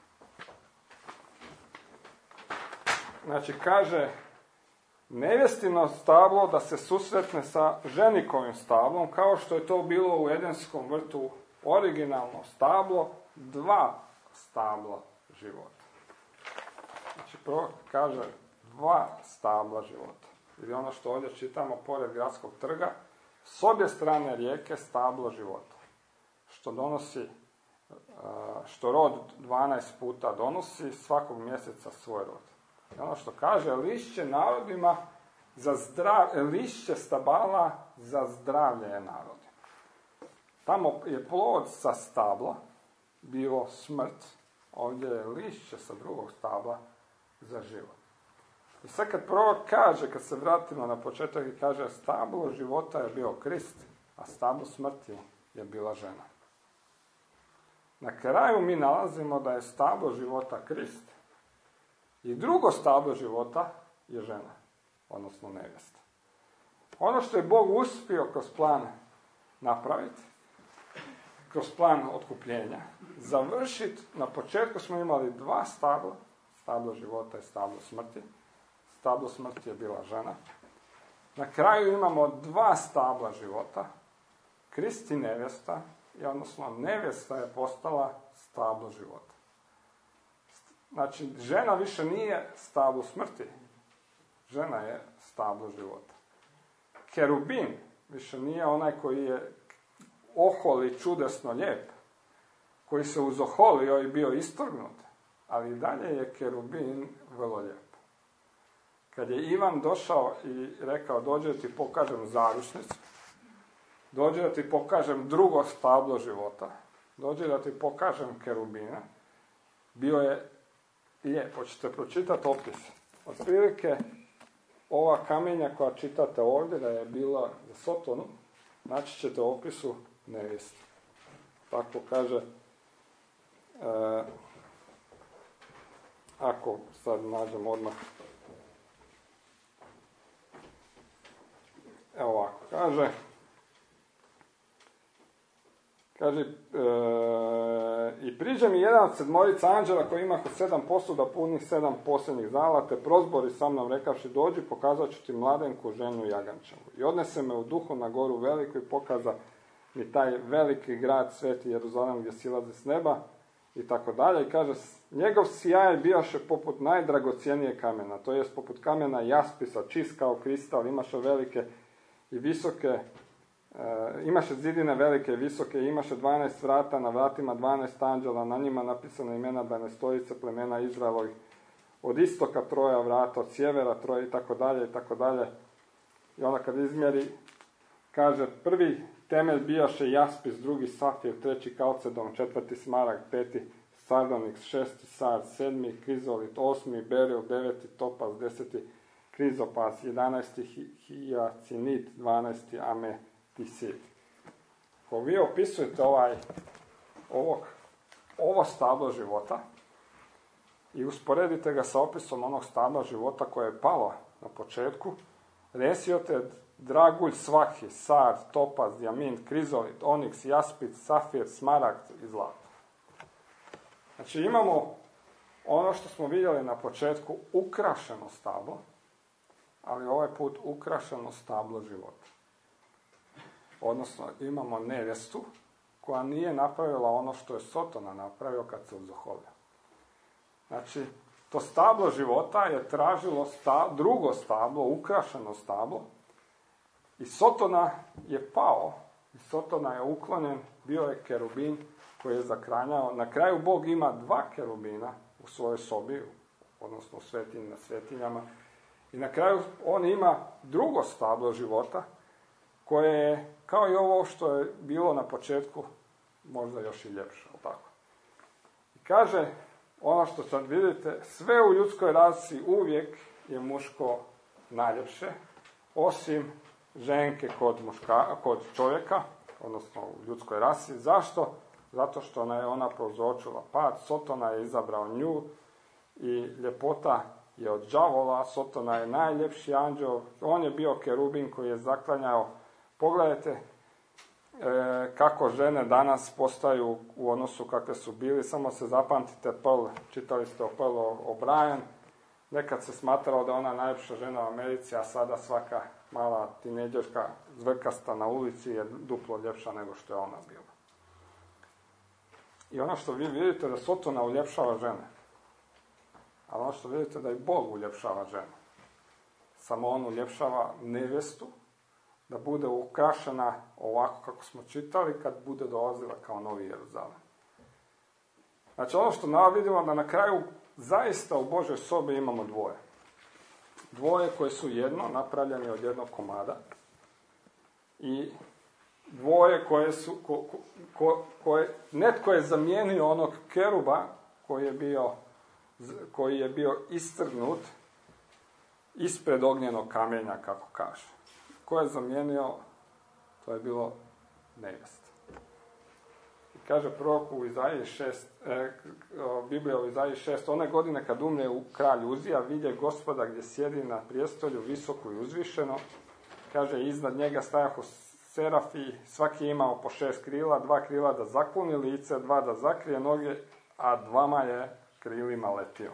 Znači, kaže, nevjestino stablo da se susretne sa ženikovim stablom, kao što je to bilo u Edenskom vrtu originalno stablo, dva stabla života. Znači, prvo kaže dva stabla života. Ili ono što ovdje čitamo pored gradskog trga, s obje strane rijeke stablo života. Što donosi, što rod 12 puta donosi, svakog mjeseca svoj rod. I ono što kaže, lišće narodima lišće stabala za zdravlje je narodima. Tamo je plod sa stabla bilo smrt, ovdje je lišće sa drugog stabla za život. I sad kad prorok kaže, kad se vratimo na početak i kaže, stablo života je bio Krist, a stablo smrti je bila žena. Na kraju mi nalazimo da je stablo života Krist. I drugo stablo života je žena, odnosno nevjesta. Ono što je Bog uspio kroz plan napraviti, kroz plan otkupljenja, završiti, na početku smo imali dva stabla, stablo života i stablo smrti. Stablo smrti je bila žena. Na kraju imamo dva stabla života, Krist i nevjesta, i odnosno nevjesta je postala stablo života. Znači, žena više nije stablo smrti. Žena je stablo života. Kerubin više nije onaj koji je oholi čudesno lijep, koji se uzoholio i bio istrgnut, ali i dalje je kerubin vrlo lijep. Kad je Ivan došao i rekao, dođe da ti pokažem zaručnicu, dođe da ti pokažem drugo stablo života, dođe da ti pokažem kerubina, bio je lijepo. Ćete pročitati opis. Otprilike, ova kamenja koja čitate ovdje, da je bila za Sotonu, naći ćete u opisu nevjeste. Tako kaže, ako sad nađem odmah, evo ovako, kaže, i priđe mi jedan od 7 anđela koji ima 7 posuda punih 7 posljednjih zala, te prozbori sa mnom rekavši, dođi, pokazat ću ti mladenku ženu jagančevu. I odnese me u duhu na goru veliku i pokaza mi taj veliki grad, sveti Jeruzalem, gdje silazi s neba, i tako dalje. I kaže, njegov sjaj bijaše poput najdragocijenije kamena, to jest poput kamena jaspisa, čist kao kristal, imaše velike i visoke, imaše zidine velike i visoke, imaše 12 vrata, na vratima 12 anđela, na njima napisana imena 12 plemena Izraelovih, od istoka 3 vrata, od sjevera 3 i tako dalje i tako dalje. I onda kad izmjeri, kaže, prvi temelj bijaše jaspis, drugi safir, treći kalcedon, četvrti smaragd, peti sardoniks, šesti sard, 7. krizolit, 8. beril, 9. topaz, 10. krizopas, 11. hijacinit, 12. ametisit. Ako vi opisujete ovo stablo života i usporedite ga sa opisom onog stabla života koje je palo na početku, resiote dragulj svaki, sard, topaz, dijamint, krizolit, oniks, jaspis, safir, smaragd i zlato. Znači imamo ono što smo vidjeli na početku, ukrašeno stablo, ali ovaj put ukrašeno stablo života. Odnosno imamo nevjestu koja nije napravila ono što je Sotona napravio kad se uzoholio. Znači, to stablo života je tražilo drugo stablo, ukrašeno stablo, i Sotona je pao, i Sotona je uklonjen, bio je kerubin koji je zakranjao. Na kraju Bog ima 2 kerubina u svojoj sobi, odnosno u svetinji na svetinjama, i na kraju on ima drugo stablo života, koje je, kao i ovo što je bilo na početku, možda još i ljepše, tako. I kaže, ono što sad vidite, sve u ljudskoj rasi uvijek je muško najljepše, osim ženke kod čovjeka, odnosno u ljudskoj rasi. Zašto? Zato što ona prouzročila pad, Sotona je izabrao nju i ljepota je od đavola, Sotona je najljepši anđeo, on je bio kerubin koji je zaklanjao. Pogledajte kako žene danas postaju u odnosu kakve su bili, samo se zapamtite Pearl, čitali ste o Pearl O'Brien, nekad se smatralo da je ona najljepša žena u Americi, a sada svaka mala tinejdžerka zvrkasta na ulici je duplo ljepša nego što je ona bila. I ono što vi vidite da Sotona uljepšava žene, a ono što vidite da i Bog uljepšava žene. Samo on uljepšava nevjestu, da bude ukrašena ovako kako smo čitali, kad bude dolazila kao Novi Jeruzalem. Znači ono što vidimo da na kraju zaista u Božoj sobi imamo dvoje koje su jedno, napravljeni od jednog komada, i dvoje koje su, netko je zamijenio onog keruba koji je bio istrgnut ispred ognjenog kamenja, kako kaže. Ko je zamijenio, to je bilo nevjesta. I kaže prorok u Izaiji 6, Biblija u Izaiji 6, one godine kad umre kralj Uzija, vidje Gospoda gdje sjedi na prijestolju visoko i uzvišeno. Kaže, iznad njega stajahu serafi, svaki imao po 6 krila, 2 krila da zakloni lice, 2 da zakrije noge, a 2 je krilima letio.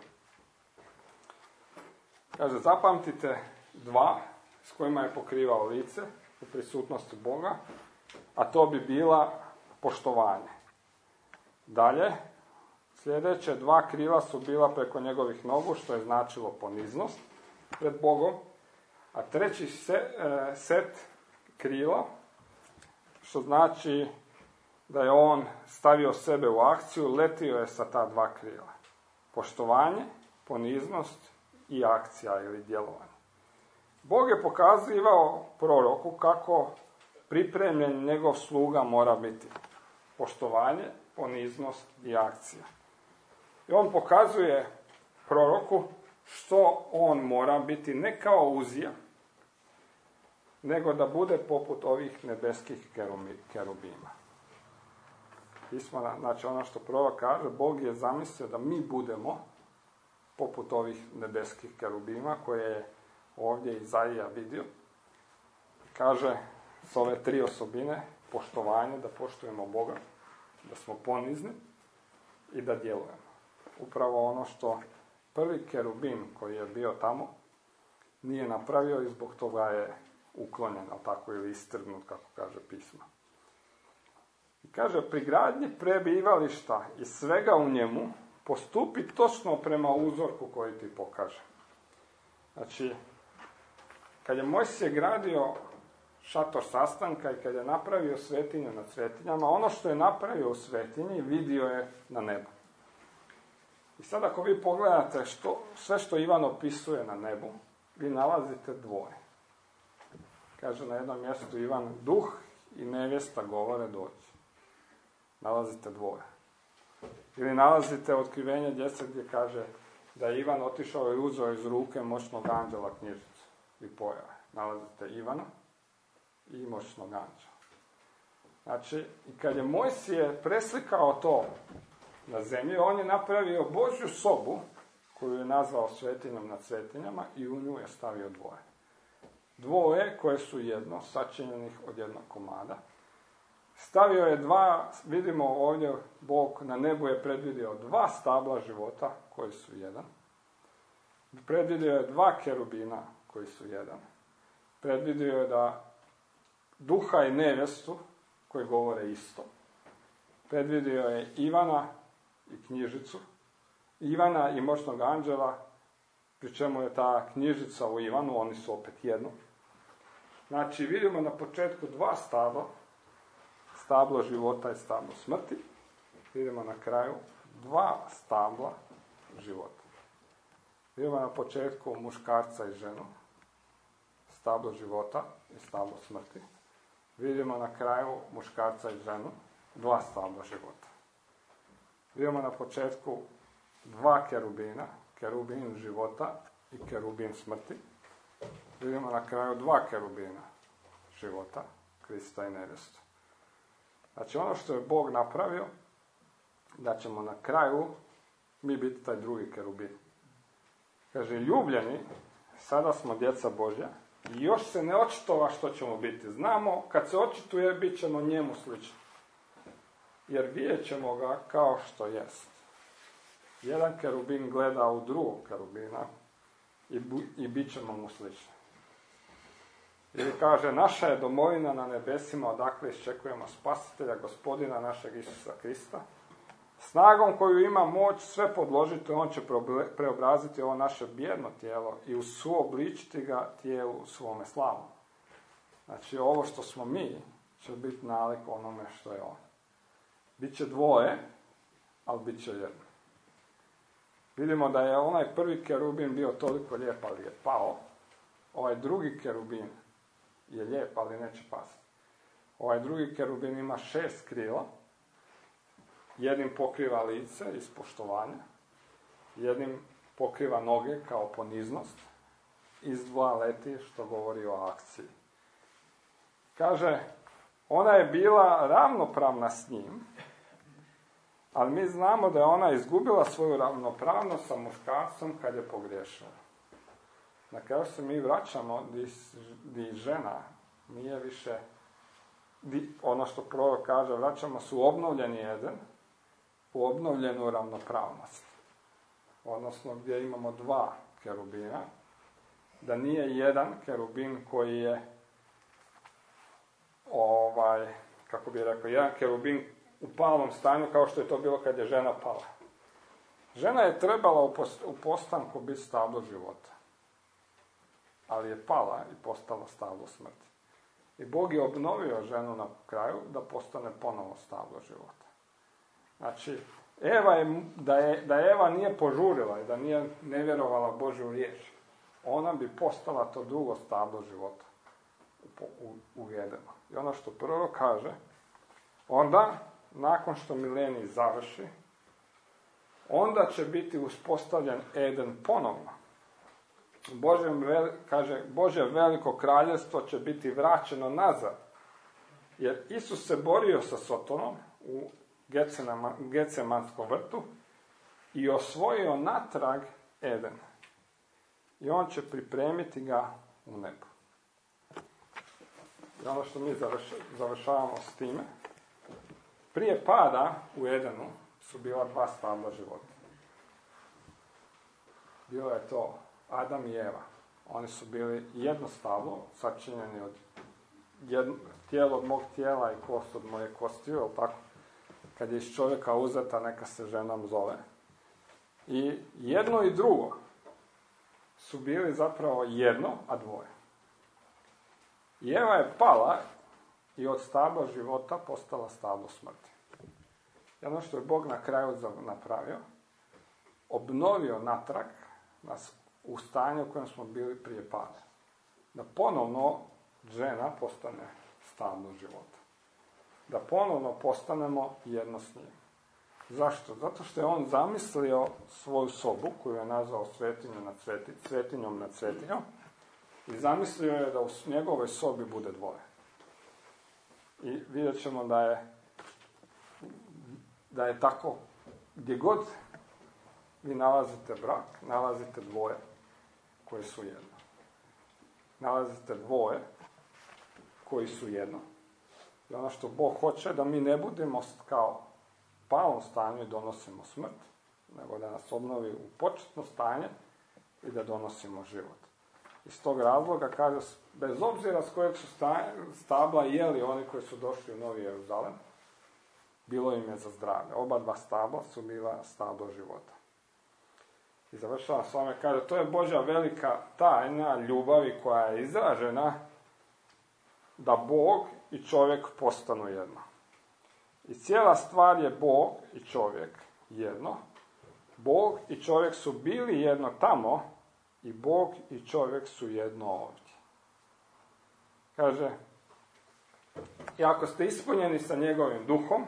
Kaže, zapamtite 2 s kojima je pokrivao lice u prisutnosti Boga, a to bi bila poštovanje. Dalje, sljedeće 2 krila su bila preko njegovih nogu, što je značilo poniznost pred Bogom, a treći set krila, što znači da je on stavio sebe u akciju, letio je sa ta 2 krila. Poštovanje, poniznost i akcija ili djelovanje. Bog je pokazivao proroku kako pripremljen njegov sluga mora biti. Poštovanje, poniznost i akcija. I on pokazuje proroku što on mora biti ne kao Uzija, nego da bude poput ovih nebeskih kerubima. Znači ono što prorok kaže, Bog je zamislio da mi budemo poput ovih nebeskih kerubima koje je ovdje Izaija vidio. Kaže s ove 3 osobine, poštovanje, da poštujemo Boga, da smo ponizni i da djelujemo. Upravo ono što prvi kerubim koji je bio tamo nije napravio i zbog toga je uklonjen, ali tako, ili istrgnut, kako kaže pismo. I kaže, pri gradnji prebivališta i svega u njemu postupi točno prema uzorku koji ti pokaže. Znači, kad je Mojsije gradio šator sastanka i kad je napravio svetinju nad svetinjama, ono što je napravio u svetinji vidio je na nebu. I sad ako vi pogledate sve što Ivan opisuje na nebu, vi nalazite dvoje. Kaže na jednom mjestu Ivan, duh i nevjesta govore doći. Nalazite dvoje. Ili nalazite otkrivenje 10 gdje kaže da je Ivan otišao i uzeo iz ruke moćnog anđela knjižicu i pojave. Nalazite Ivana i moćnog anđela. Znači, i kad je Mojsije preslikao to na zemlji, on je napravio Božju sobu, koju je nazvao svetinjom nad svetinjama, i u nju je stavio dvoje. Dvoje koje su jedno, sačinjenih od jednog komada. Stavio je 2, vidimo ovdje, Bog na nebu je predvidio 2 stabla života koji su jedan. Predvidio je 2 kerubina koji su jedan. Predvidio je da duha i nevjestu koji govore isto. Predvidio je Ivana i knjižicu. Ivana i moćnog anđela, pri čemu je ta knjižica u Ivanu, oni su opet jedno. Znači, vidimo na početku 2 stabla, stablo života i stablo smrti. Vidimo na kraju 2 stabla života. Vidimo na početku muškarca i ženu, stablo života i stablo smrti. Vidimo na kraju muškarca i ženu, 2 stabla života. Vidimo na početku 2 kerubina, kerubin života i kerubin smrti. Vidimo na kraju 2 kerubina života, Krista i nevjestu. Znači ono što je Bog napravio, da ćemo na kraju mi biti taj drugi kerubin. Kaže, ljubljeni, sada smo djeca Božja i još se ne očitova što ćemo biti. Znamo, kad se očituje, bit ćemo njemu slični. Jer vidjet ćemo ga kao što jest. Jedan kerubin gleda u drugog kerubina i bit ćemo mu slični. Ili kaže, naša je domovina na nebesima, odakle iščekujemo spasitelja, gospodina našeg Isusa Krista. Snagom koju ima moć sve podložiti, on će preobraziti ovo naše bijedno tijelo i suobličiti ga tijelu svome slavom. Znači, ovo što smo mi će biti nalik onome što je on. Biće dvoje, ali bit će jedno. Vidimo da je onaj prvi kerubin bio toliko lijep, ali je pao. Ovaj drugi kerubin je lijep, ali neće pasti. Ovaj drugi kerubin ima 6 krila. Jednim pokriva lice iz poštovanja. Jednim pokriva noge kao poniznost. Iz 2 leti, što govori o akciji. Kaže, ona je bila ravnopravna s njim, ali mi znamo da je ona izgubila svoju ravnopravnost sa muškarcom kad je pogriješila. Na kraju se mi vraćamo di žena nije više, ono što prorok kaže, vraćamo se u obnovljeni Eden, u obnovljenu ravnopravnost. Odnosno gdje imamo 2 kerubina, da nije jedan kerubin koji je kako bi rekao, jedan kerubin u palom stanju kao što je to bilo kad je žena pala. Žena je trebala u postanku biti stablo života. Ali je pala i postala stablo smrti. I Bog je obnovio ženu na kraju da postane ponovo stablo života. Znači, da Eva nije požurila i da nije ne vjerovala Božju riječ, ona bi postala to drugo stablo života u Edenu. I ono što prvo kaže, onda, nakon što milenij završi, onda će biti uspostavljen Eden ponovno. Božje veliko kraljevstvo će biti vraćeno nazad. Jer Isus se borio sa Sotonom u Gecemanskom vrtu i osvojio natrag Eden. I on će pripremiti ga u nebu. I ono što mi završavamo s time, prije pada u Edenu su bila dva stabla života. Bilo je to Adam i Eva. Oni su bili jedno stablo, sačinjeni od tijelo od mog tijela i kost od moje kosti, jel tako? Kad je iz čovjeka uzeta, neka se ženom zove. I jedno i drugo su bili zapravo jedno, a dvoje. I Eva je pala i od stabla života postala stablo smrti. I ono što je Bog na kraju napravio, obnovio natrag nas u stanju u kojem smo bili prije pada. Da ponovno žena postane stablo života. Da ponovno postanemo jedno s njim. Zašto? Zato što je on zamislio svoju sobu, koju je nazvao svetinjom nad svetinjom, i zamislio je da u njegovoj sobi bude dvoje. I vidjet ćemo da je tako, gdje god vi nalazite brak, nalazite dvoje koji su jedno. Nalazite dvoje koji su jedno. I ono što Bog hoće, da mi ne budemo kao palom stanju i donosimo smrt, nego da nas obnovi u početno stanje i da donosimo život. Iz tog razloga kaže, bez obzira s kojeg su stabla jeli oni koji su došli u Novi Jeruzalem, bilo im je za zdravlje. Oba dva stabla su bila stablo života. I završavam s vama, kaže, to je Božja velika tajna ljubavi koja je izražena da Bog i čovjek postanu jedno. I cijela stvar je Bog i čovjek jedno. Bog i čovjek su bili jedno tamo i Bog i čovjek su jedno ovdje. Kaže, i ako ste ispunjeni sa njegovim duhom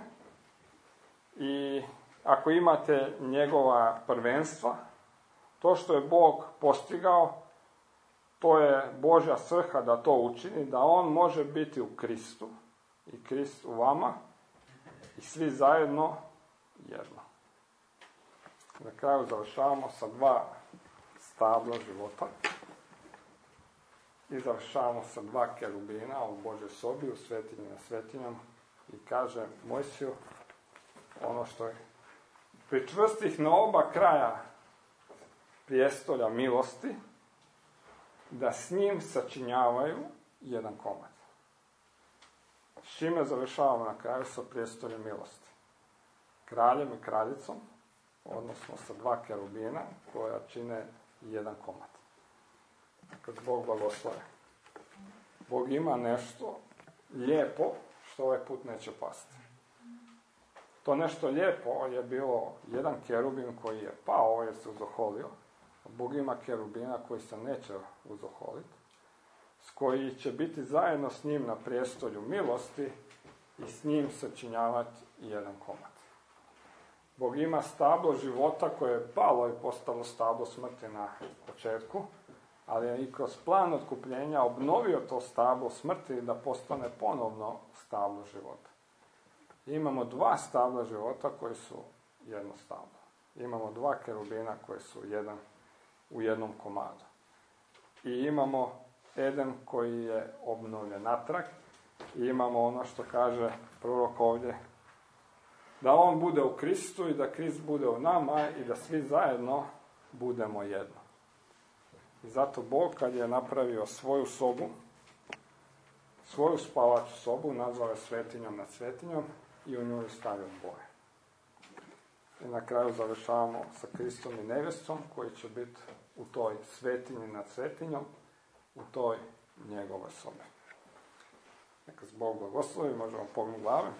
i ako imate njegova prvenstva, to što je Bog postigao, to je Božja svrha da to učini, da on može biti u Kristu i Krist u vama i svi zajedno jedno. Na kraju završavamo sa dva stabla života i završavamo sa dva kerubina u Božoj sobi u svetinji na svetinjom i kaže Mojsiju ono što je pričvrstih na oba kraja prijestolja milosti, da s njim sačinjavaju jedan komad. S čime završavamo na kraju? Sa prijestoljem milosti. Kraljem i kraljicom, odnosno sa dva kerubina koja čine jedan komad. Kad Bog blagoslovi. Bog ima nešto lijepo što ovaj put neće pasti. To nešto lijepo je bilo jedan kerubin koji je pao jer se uzoholio. Bog ima kerubina koji se neće uzoholiti, s koji će biti zajedno s njim na prijestolju milosti i s njim sačinjavati jedan komad. Bog ima stablo života koje je palo i postalo stablo smrti na početku, ali je i kroz plan otkupljenja obnovio to stablo smrti da postane ponovno stablo života. I imamo dva stabla života koji su jedno stablo. Imamo dva kerubina koji su u jednom komadu. I imamo Eden koji je obnovljen natrag. I imamo ono što kaže prorok ovdje, da on bude u Kristu i da Krist bude u nama i da svi zajedno budemo jedno. I zato Bog kad je napravio svoju sobu, svoju spavaču sobu, nazvao je svetinjom nad svetinjom i u nju je stavio dvoje. I na kraju završavamo sa Kristom i nevjestom koji će biti u toj svetinji nad svetinjom, u toj njegovoj sobi. Neka se Bog blagoslovi, možemo pognuti glave.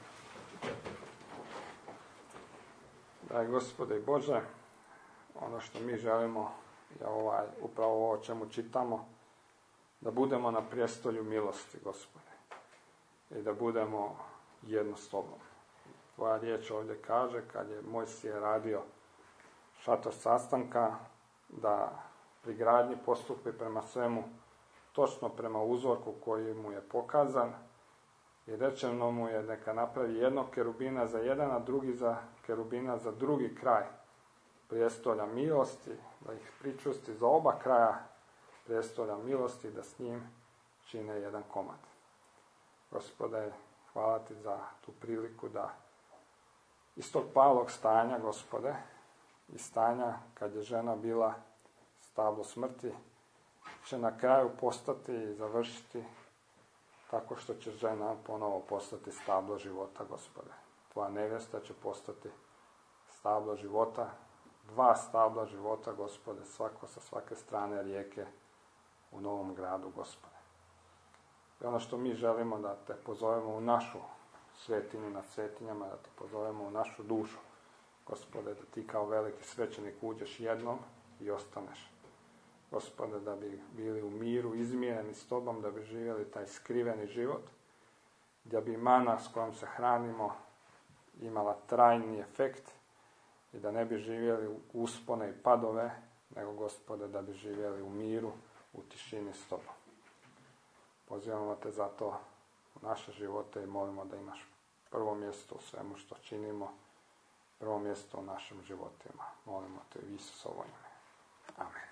Daj Gospode i Bože, ono što mi želimo je upravo ovo o čemu čitamo, da budemo na prijestolju milosti, Gospode, i da budemo jedno s Tobom. Tvoja riječ ovdje kaže, kad je Mojsije radio šator sastanka, da pri gradnji postupi prema svemu točno prema uzorku koji mu je pokazan i rečeno mu je neka napravi jednog kerubina za jedan, a drugi kerubina za drugi kraj prijestolja milosti, da ih pričusti za oba kraja prijestolja milosti, da s njim čine jedan komad. Gospode, hvala ti za tu priliku da iz tog palog stanja, Gospode, iz stanja kad je žena bila stablo smrti, će na kraju postati i završiti tako što će žena ponovo postati stablo života, Gospode. Tvoja nevjesta će postati stablo života, 2 stabla života, Gospode, svako sa svake strane rijeke u Novom Gradu, Gospode. I ono što mi želimo da te pozovemo u našu svetinju nad svetinjama, da te pozovemo u našu dušu, Gospode, da ti kao veliki svećenik uđeš jednom i ostaneš. Gospode, da bi bili u miru, izmireni s tobom, da bi živjeli taj skriveni život, da bi mana s kojom se hranimo imala trajni efekt i da ne bi živjeli u uspone i padove, nego, Gospode, da bi živjeli u miru, u tišini s tobom. Pozivamo te zato u naše živote i molimo da imaš prvo mjesto u svemu što činimo, prvo mjesto u našim životima. Molimo te u Isusovo ime. Amen.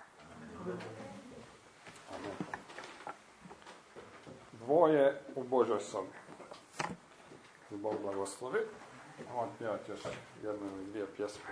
Amen. Dvoje u Božoj sobi. Bog blagoslovi. Ovo pjevati još jednu ili 2 pjesme.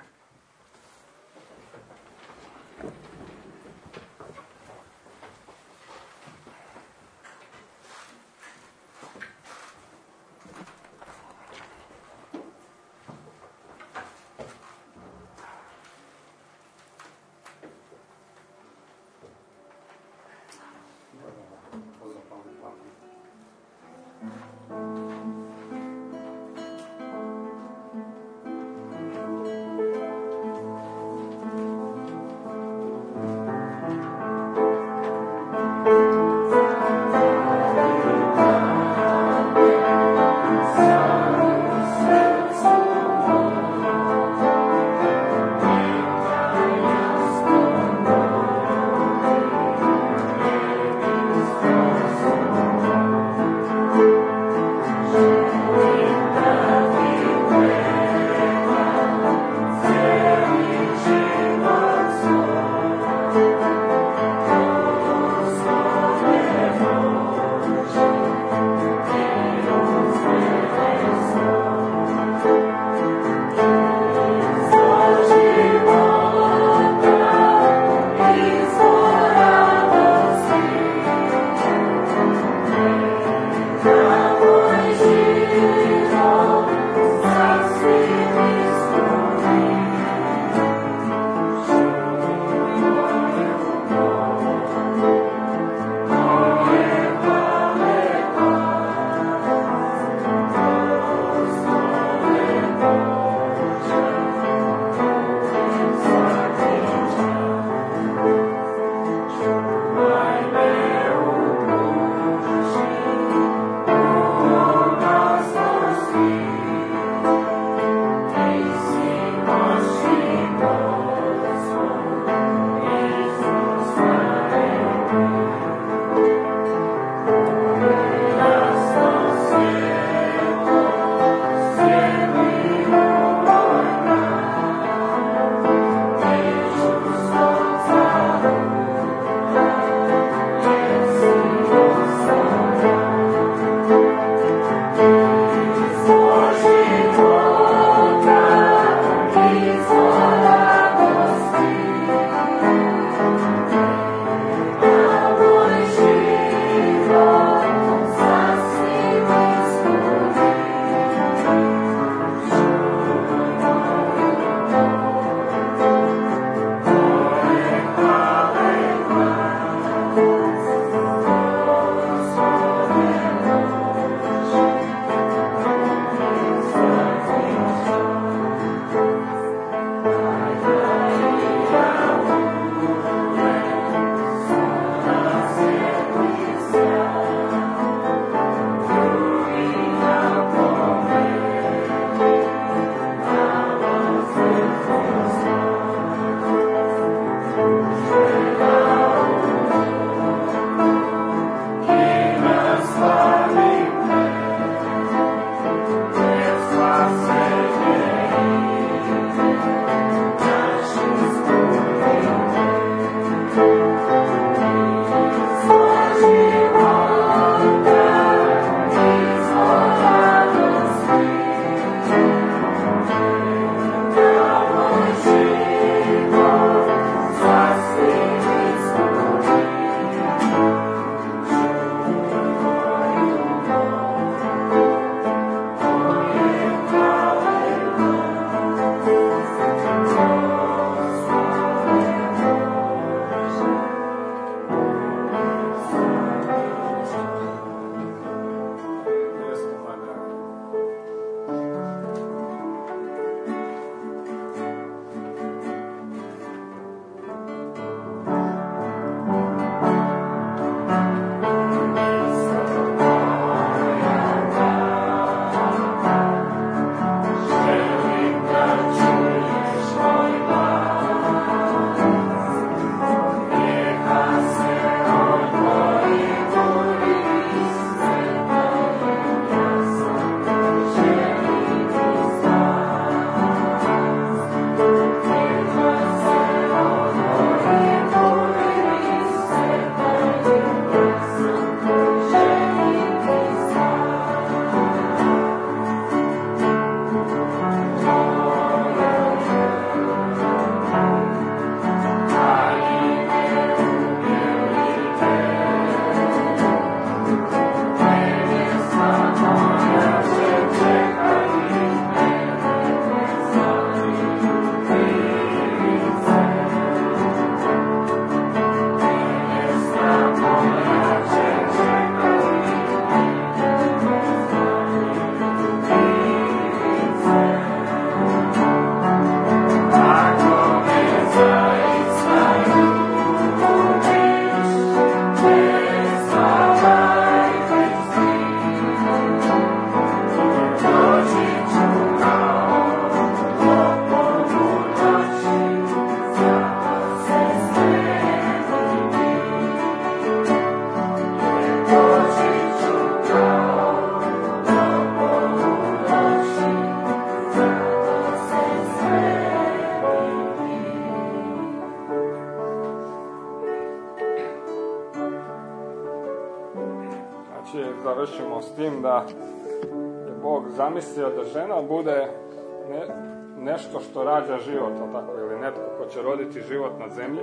s tim da je Bog zamislio da žena bude nešto što rađa život, tako, ili netko ko će roditi život na zemlji.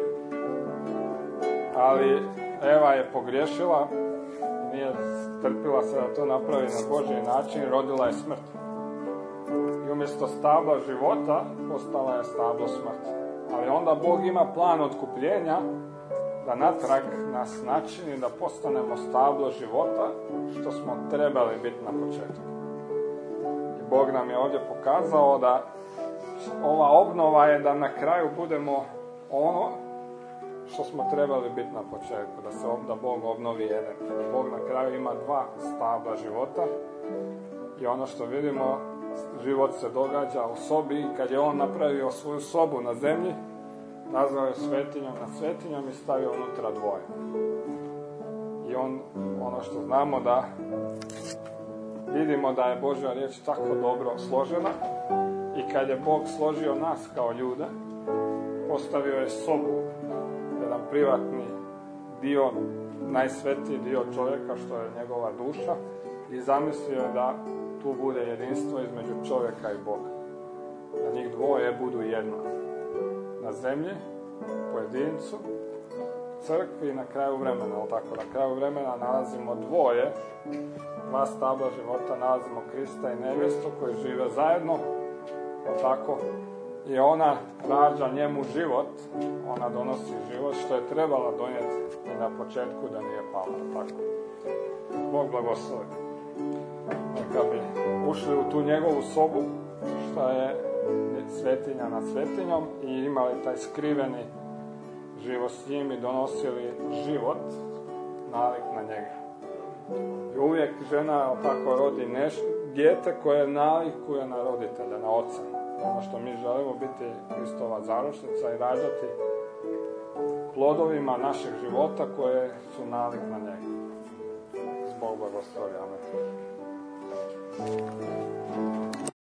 Ali Eva je pogriješila, nije strpila se da to napravi na Božji način, rodila je smrt. I umjesto stabla života postala je stablo smrti. Ali onda Bog ima plan otkupljenja da natrag nas načini da postanemo stablo života, što smo trebali biti na početku. I Bog nam je ovdje pokazao da ova obnova je da na kraju budemo ono što smo trebali biti na početku, da Bog obnovi jedan. Da Bog na kraju ima 2 stabla života i ono što vidimo, život se događa u sobi i kad je on napravio svoju sobu na zemlji, nazvao je svetinjom nad svetinjom i stavio unutra 2. I ono što znamo da vidimo da je Božja riječ tako dobro složena i kad je Bog složio nas kao ljude, postavio je sobu, jedan privatni dio, najsvetiji dio čovjeka što je njegova duša i zamislio je da tu bude jedinstvo između čovjeka i Boga. Da njih 2 budu jedno. Na zemlji, pojedincu, crkvi i na kraju vremena. Na kraju vremena nalazimo 2 stabla života, nalazimo Krista i nevjestu koji žive zajedno. Tako. I ona rađa njemu život, ona donosi život što je trebala donijeti i na početku da nije pala. Tako. Bog blagoslovi. Neka bi ušli u tu njegovu sobu, što je svetinja nad svetinjom i imali taj skriveni život s njim i donosili život, nalik na njega. I uvijek žena tako rodi dijete koje nalikuje na roditelja, na oca. Ono što mi želimo biti Kristova zaručnica i rađati plodovima našeg života koje su nalik na njega. Bog blagoslovi. Amen.